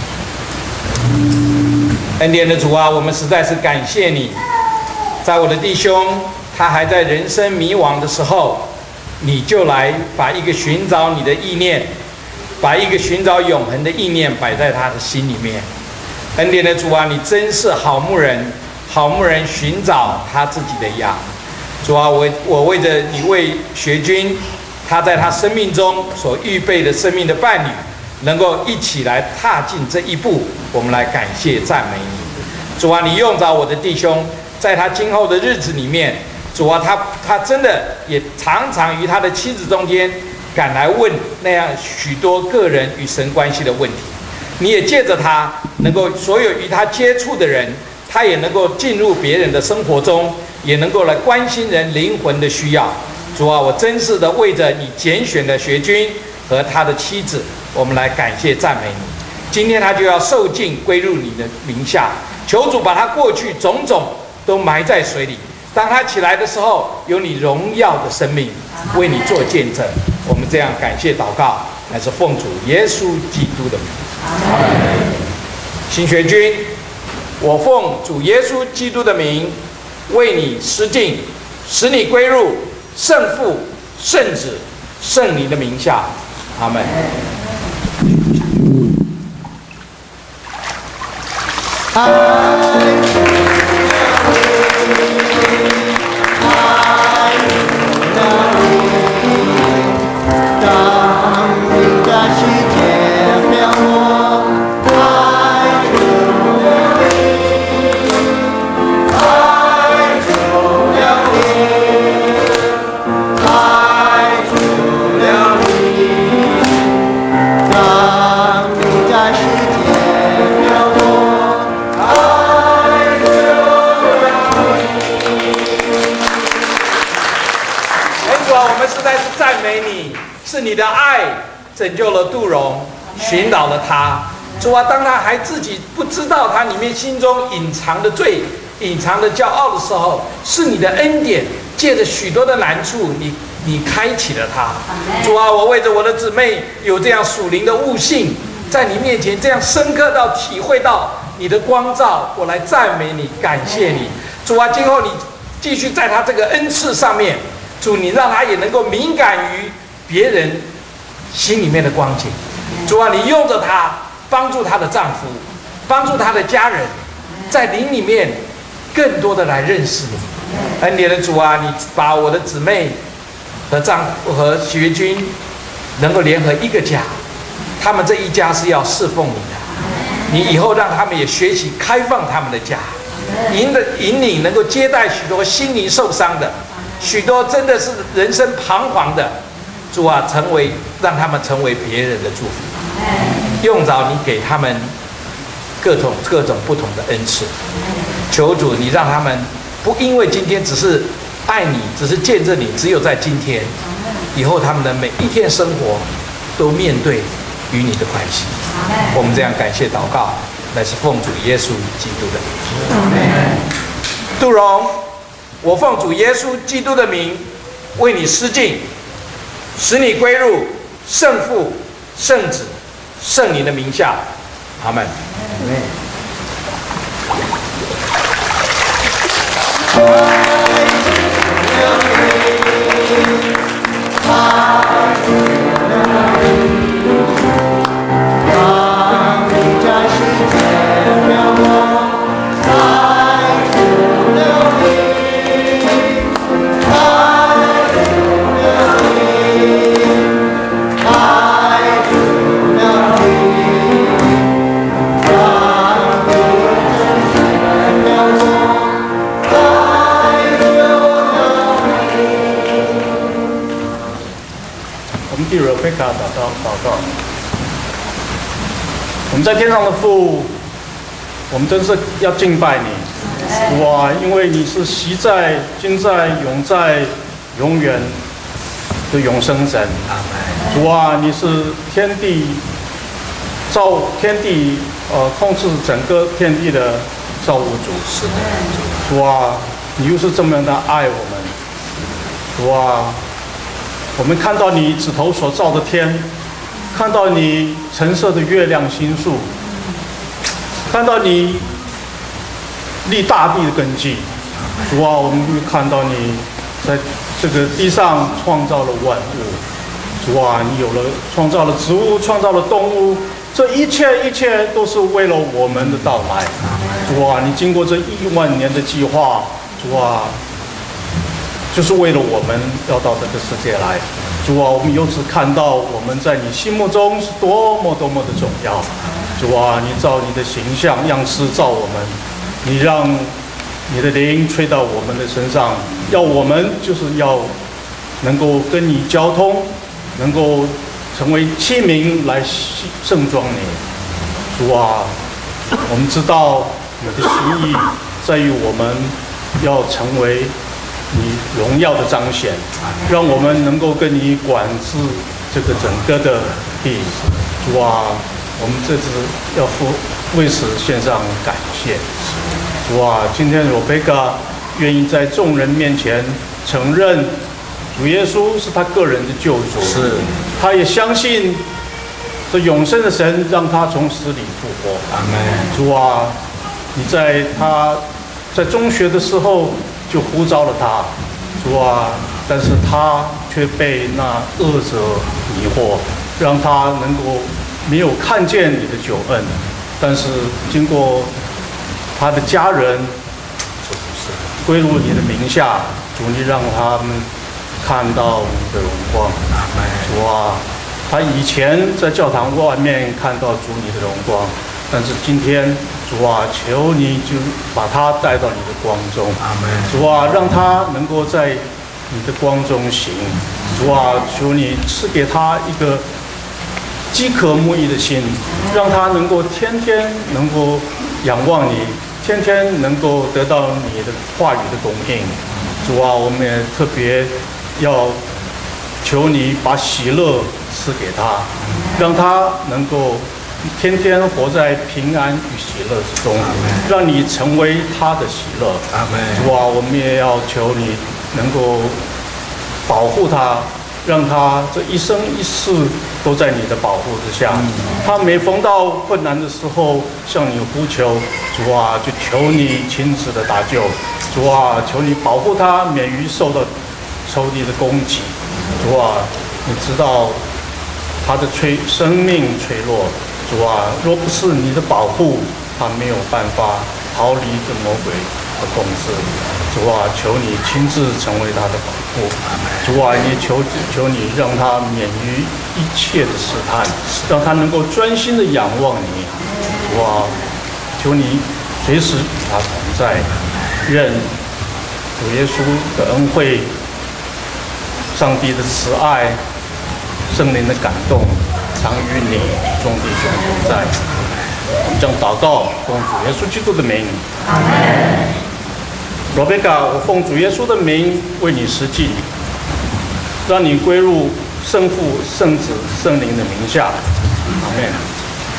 恩典的主啊，我们实在是感谢你，在我的弟兄他还在人生迷惘的时候，你就来把一个寻找你的意念，把一个寻找永恒的意念摆在他的心里面。恩典的主啊，你真是好牧人，好牧人寻找他自己的羊。主啊，我我为着你为学军他在他生命中所预备的生命的伴侣，能够一起来踏进这一步，我们来感谢赞美你。主啊，你用着我的弟兄，在他今后的日子里面，主啊，他他真的也常常与他的妻子中间赶来问那样许多个人与神关系的问题。你也借着他，能够所有与他接触的人，他也能够进入别人的生活中，也能够来关心人灵魂的需要。主啊，我真是的为着你拣选的学军和他的妻子，我们来感谢赞美你。今天他就要受尽归入你的名下，求主把他过去种种都埋在水里，当他起来的时候，有你荣耀的生命为你做见证。我们这样感谢祷告，乃是奉主耶稣基督的名。新学军，我奉主耶稣基督的名为你施浸，使你归入圣父、圣子、圣灵的名下。阿们。是你的爱拯救了杜荣，寻找了他。主啊，当他还自己不知道他里面心中隐藏的罪、隐藏的骄傲的时候，是你的恩典借着许多的难处，你你开启了他。主啊，我为着我的姊妹有这样属灵的悟性，在你面前这样深刻到体会到你的光照，我来赞美你，感谢你。主啊，今后你继续在他这个恩赐上面，主你让他也能够敏感于别人心里面的光景。主啊，你用着她帮助她的丈夫，帮助她的家人，在灵里面更多的来认识你。恩典的主啊，你把我的姊妹和丈夫和学军能够联合一个家，他们这一家是要侍奉你的。你以后让他们也学习开放他们的家，引的引领能够接待许多心灵受伤的，许多真的是人生彷徨的。主啊，成为让他们成为别人的祝福，用着你给他们各种各种不同的恩赐。求主，你让他们不因为今天只是爱你，只是见证你，只有在今天，以后他们的每一天生活都面对与你的关系。我们这样感谢祷告，乃是奉主耶稣基督的名。杜荣，我奉主耶稣基督的名为你施浸，使你归入圣父、圣子、圣灵的名下。阿门。 替瑞贝卡祷告祷告。我们在天上的父，我们真是要敬拜你，主啊，因为你是昔在、今在、永在、永远的永生神。主啊，你是天地造天地，呃，控制整个天地的造物主。是的，主啊，你又是这么样的爱我们，主啊。我们看到你指头所造的天，看到你橙色的月亮星宿，看到你立大地的根基。主啊，我们会看到你在这个地上创造了万物。主啊，你有了创造了植物，创造了动物，这一切一切都是为了我们的到来。主啊，你经过这亿万年的计划，主啊，就是为了我们要到这个世界来。主啊，我们由此看到我们在你心目中是多么多么的重要。主啊，你照你的形象样式造我们，你让你的灵吹到我们的身上，要我们就是要能够跟你交通，能够成为器皿来盛装你。主啊，我们知道你的心意在于我们要成为你荣耀的彰显，让我们能够跟你管制这个整个的地。主啊，我们这次要付为此献上感谢。主啊，今天罗贝卡愿意在众人面前承认主耶稣是他个人的救主，是，他也相信这永生的神让他从死里复活。阿门。主啊，你在他在中学的时候就呼召了他，主啊，但是他却被那恶者迷惑，让他能够没有看见你的救恩。但是经过他的家人归入你的名下，主，你让他们看到你的荣光。主啊，他以前在教堂外面看到主你的荣光，但是今天主啊，求你就把他带到你的光中。主啊，让他能够在你的光中行。主啊，求你赐给他一个饥渴慕义的心，让他能够天天能够仰望你，天天能够得到你的话语的供应。主啊，我们也特别要求你把喜乐赐给他，让他能够天天活在平安与喜乐之中，让你成为他的喜乐。主啊，我们也要求你能够保护他，让他这一生一世都在你的保护之下。他每逢到困难的时候向你呼求，主啊，就求你亲自的搭救。主啊，求你保护他免于受到仇敌的攻击。主啊，你知道他的脆生命脆弱。主啊，若不是你的保护，他没有办法逃离这魔鬼的控制。主啊，求你亲自成为他的保护。主啊，也求求你让他免于一切的试探，让他能够专心的仰望你。主啊，求你随时与他同在，愿主耶稣的恩惠、上帝的慈爱、圣灵的感动，常与你众弟兄同在。我们将祷告，奉主耶稣基督的名。阿门。罗贝卡，我奉主耶稣的名为你施祭，让你归入圣父、圣子、圣灵的名下。阿门。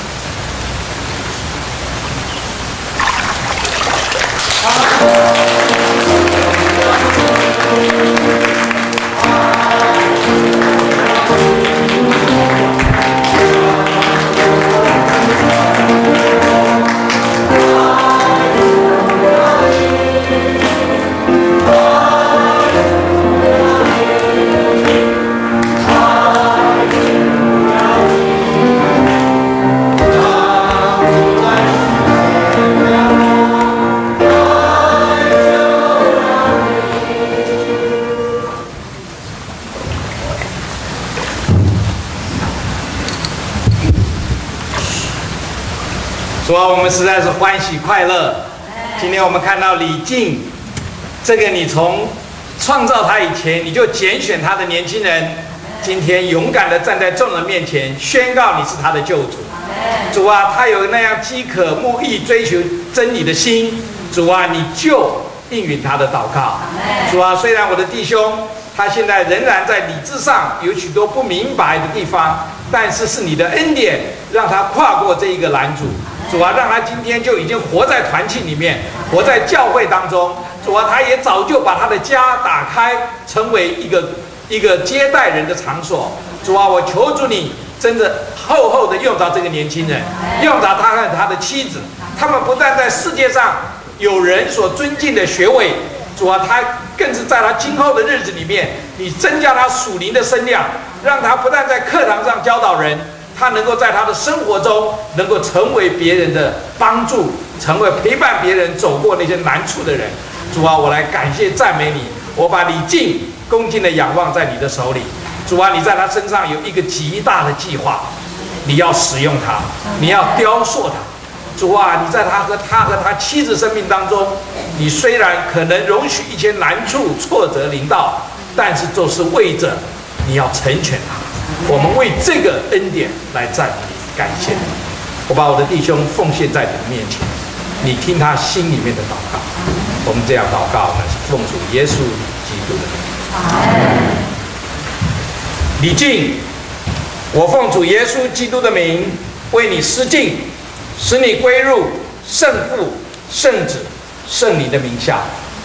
主啊，我们实在是欢喜快乐。今天我们看到李静，这个你从创造他以前，你就拣选他的年轻人，今天勇敢地站在众人面前，宣告你是他的救主。主啊，他有那样饥渴慕义追求真理的心，主啊，你就应允他的祷告。主啊，虽然我的弟兄他现在仍然在理智上有许多不明白的地方，但是是你的恩典让他跨过这一个拦阻。主啊，让他今天就已经活在团契里面，活在教会当中。主啊，他也早就把他的家打开，成为一个一个接待人的场所。主啊，我求主你真的厚厚的用着这个年轻人，用着他和他的妻子，他们不但在世界上有人所尊敬的学位，主啊，他更是在他今后的日子里面，你增加他属灵的身量，让他不但在课堂上教导人，他能够在他的生活中能够成为别人的帮助，成为陪伴别人走过那些难处的人。主啊，我来感谢赞美你，我把李静恭敬的仰望在你的手里。主啊，你在他身上有一个极大的计划，你要使用他，你要雕塑他。主啊，你在他和他和他妻子生命当中，你虽然可能容许一些难处挫折临到，但是就是为着你要成全他。我们为这个恩典来赞美你，感谢你。我把我的弟兄奉献在你的面前，你听他心里面的祷告。我们这样祷告呢，是奉主耶稣基督的名。李静，我奉主耶稣基督的名为你施敬，使你归入圣父、圣子、圣灵的名下。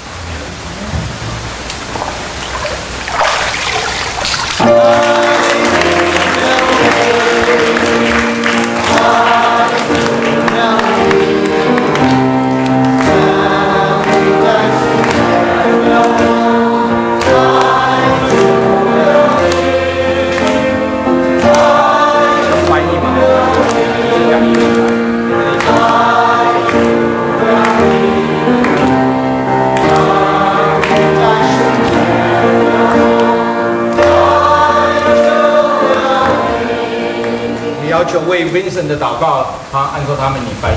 要求为 Vincent 的祷告，啊，按照他们你翻译。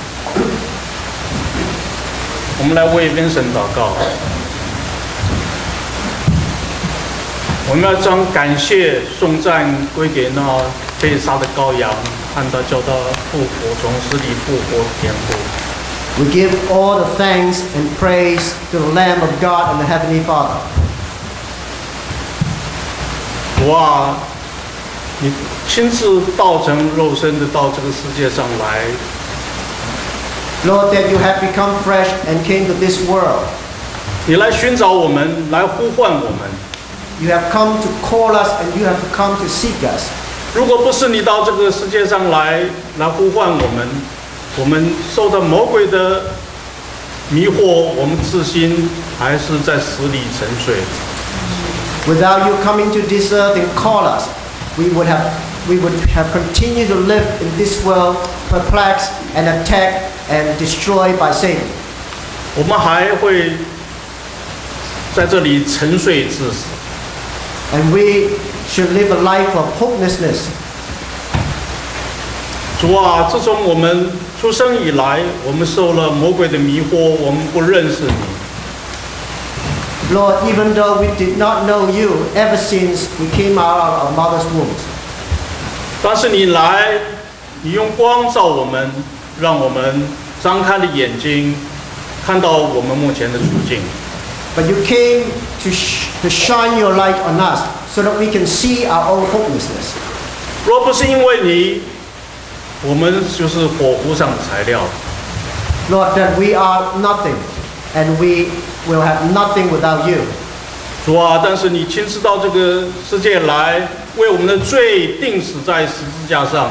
我们来为 Vincent 祷告。我们要将感谢颂赞归给那被杀的羔羊，和他叫他复活，从死里复活的天父。 We give all the thanks and praise to the Lamb of God and the Heavenly Father. 主啊，你亲自道成肉身的到这个世界上来。 Lord, that you have become flesh and came to this world. 你来寻找我们，来呼唤我们。 You have come to call us and you have come to seek us. 如果不是你到这个世界上来，来呼唤我们，我们受到魔鬼的迷惑，我们自心还是在死里沉睡。 Without you coming to this earth and call us, we would have we would have continued to live in this world, perplexed and attacked and destroyed by Satan. 我们还会在这里沉睡至死。 And we should live a life of hopelessness. 主啊，自从我们出生以来，我们受了魔鬼的迷惑，我们不认识你。 Lord, even though we did not know you ever since we came out of our mother's womb. 但是你来，你用光照我们，让我们张开了眼睛，看到我们目前的处境。 But you came to, sh- to shine your light on us so that we can see our own hopelessness. 若不是因为你，我们就是火湖上的材料。 Lord, that we are nothing and we will have nothing without you. 主啊，但是你亲自到这个世界来，为我们的罪钉死在十字架上。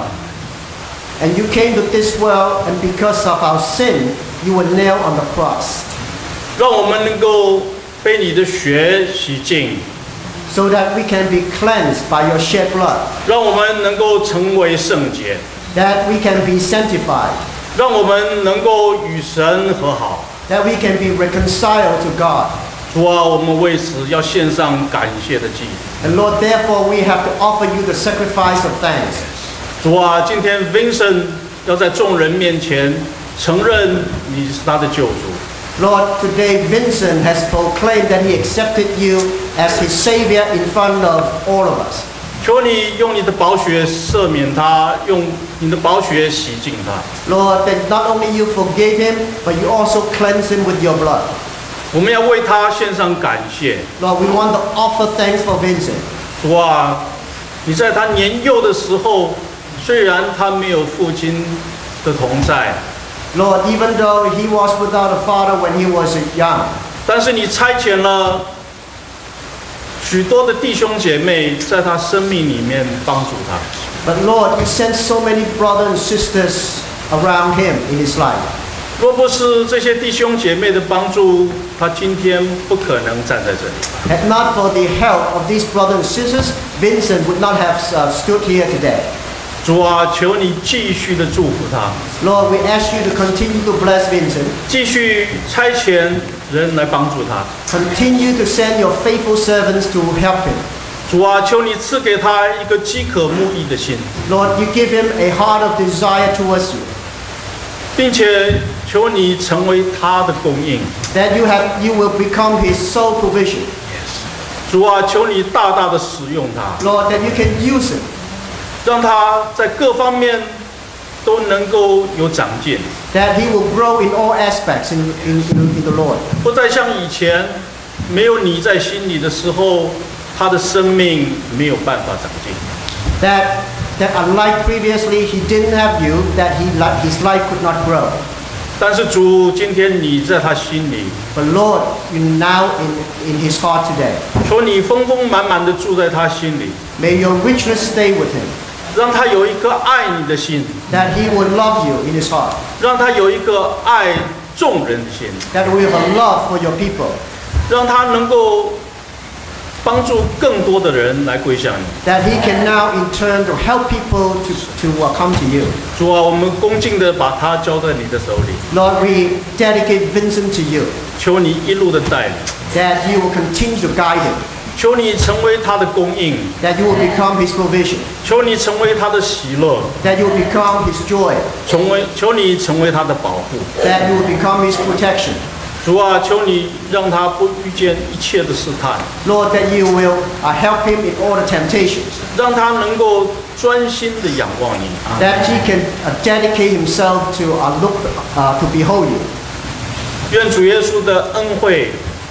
And you came to this world, and because of our sin, you were nailed on the cross. 让我们能够被你的血洗净， So that we can be cleansed by your shed blood. 让我们能够成为圣洁， That we can be sanctified. 让我们能够与神和好。 That we can be reconciled to God. 主啊，我们为此要献上感谢的祭。 And Lord, therefore we have to offer you the sacrifice of thanks. 主啊，今天 Vincent 要在众人面前承认你是他的救主。 Lord, today Vincent has proclaimed that he accepted you as his Savior in front of all of us. 求你用你的宝血赦免他，用你的宝血洗净他。 Lord, that not only you forgave him, but you also cleanse him with your blood. 我们要为他献上感谢。 Lord, we want to offer thanks for Vincent. 主啊，你在他年幼的时候，虽然他没有父亲的同在， Lord, even though he was without a father when he was young, 但是你差遣了许多的弟兄姐妹在他生命里面帮助他。 but Lord, you sent so many brothers and sisters around him in his life. 若不是这些弟兄姐妹的帮助，他今天不可能站在这里。 Had not for the help of these brothers and sisters, Vincent would not have uh, stood here today. 主啊，求你继续的祝福他， Lord, we ask you to continue to bless Vincent. 继续差遣人来帮助他。 Continue to send your faithful servants to help him. 主啊，求你赐给他一个饥渴慕义的心， Lord, you give him a heart of desire towards you. 并且求你成为他的供应。 That you have, you will become his sole provision. 主啊，求你大大的使用他， Lord, that you can use him. 让他在各方面都能够有长进， That he will grow in all aspects in, in, in, in the Lord. 不再像以前没有你在心里的时候，他的生命没有办法长进。 That, that unlike previously, he didn't have you, that he, li- his life could not grow. 但是主，今天你在他心里， But Lord, you now in, in his heart today. 求你丰丰满满的住在他心里， May your richness stay with him. 让他有一颗爱你的心， That he would love you in his heart. 让他有一个爱众人的心， That we have a love for your people. 让他能够帮助更多的人来归向你。 That he can now in turn to help people to, to uh, come to you. 主啊，我们恭敬的把他交在你的手里， Lord, we dedicate Vincent to you. 求你一路的带领， That you will continue to guide him. 求你成为他的供应， That you will become his provision. 求你成为他的喜乐， That you will become his joy. 成为求你成为他的保护。 That you will become his protection. 主啊，求你让他不遇见一切的试探， Lord, that you will uh, help him in all the temptations. 让他能够专心的仰望你。 That he can uh, dedicate himself to uh, look, uh, to behold you. 愿主耶稣的恩惠、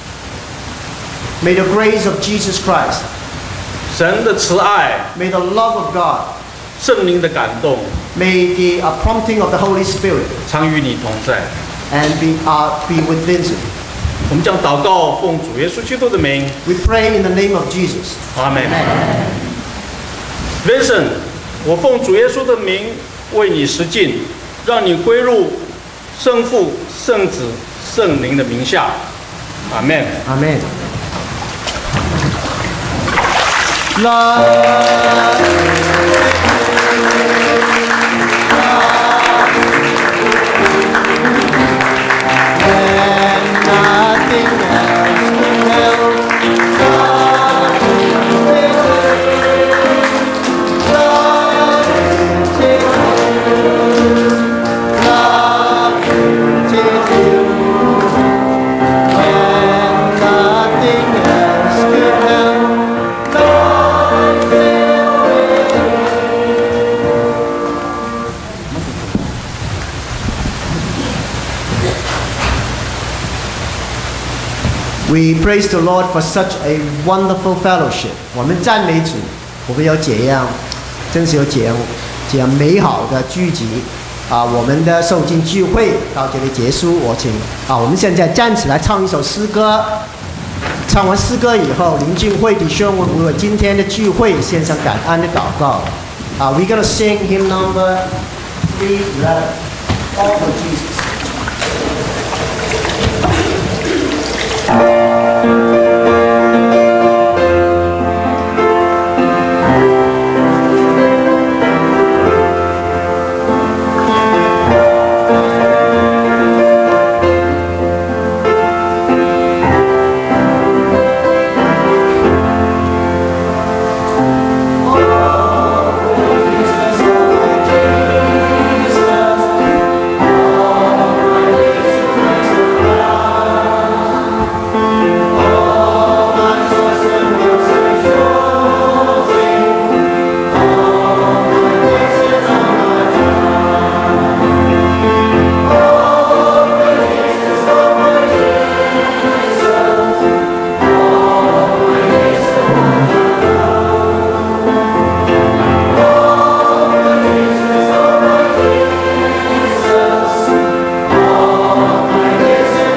May the grace of Jesus Christ, 神的慈爱、 may the love of God, 圣灵的感动， may the uh, prompting of the Holy Spirit, 常与你同在。 and be, uh, be with Vincent. 我们将祷告奉主耶稣基督的名， We pray in the name of Jesus. 阿门。Vincent，我奉主耶稣的名为你实进，让你归入圣父、圣子、圣灵的名下。阿门。 Amen. Love. And praise the Lord for such a wonderful fellowship. 我们赞美主，我们有这样，真是有这样这样美好的聚集啊！我们的受经聚会到这里结束，我请啊，我们现在站起来唱一首诗歌。唱完诗歌以后，林俊慧弟兄为今天的聚会献上感恩的祷告。啊 ，We're gonna sing hymn number three eleven, all for Jesus.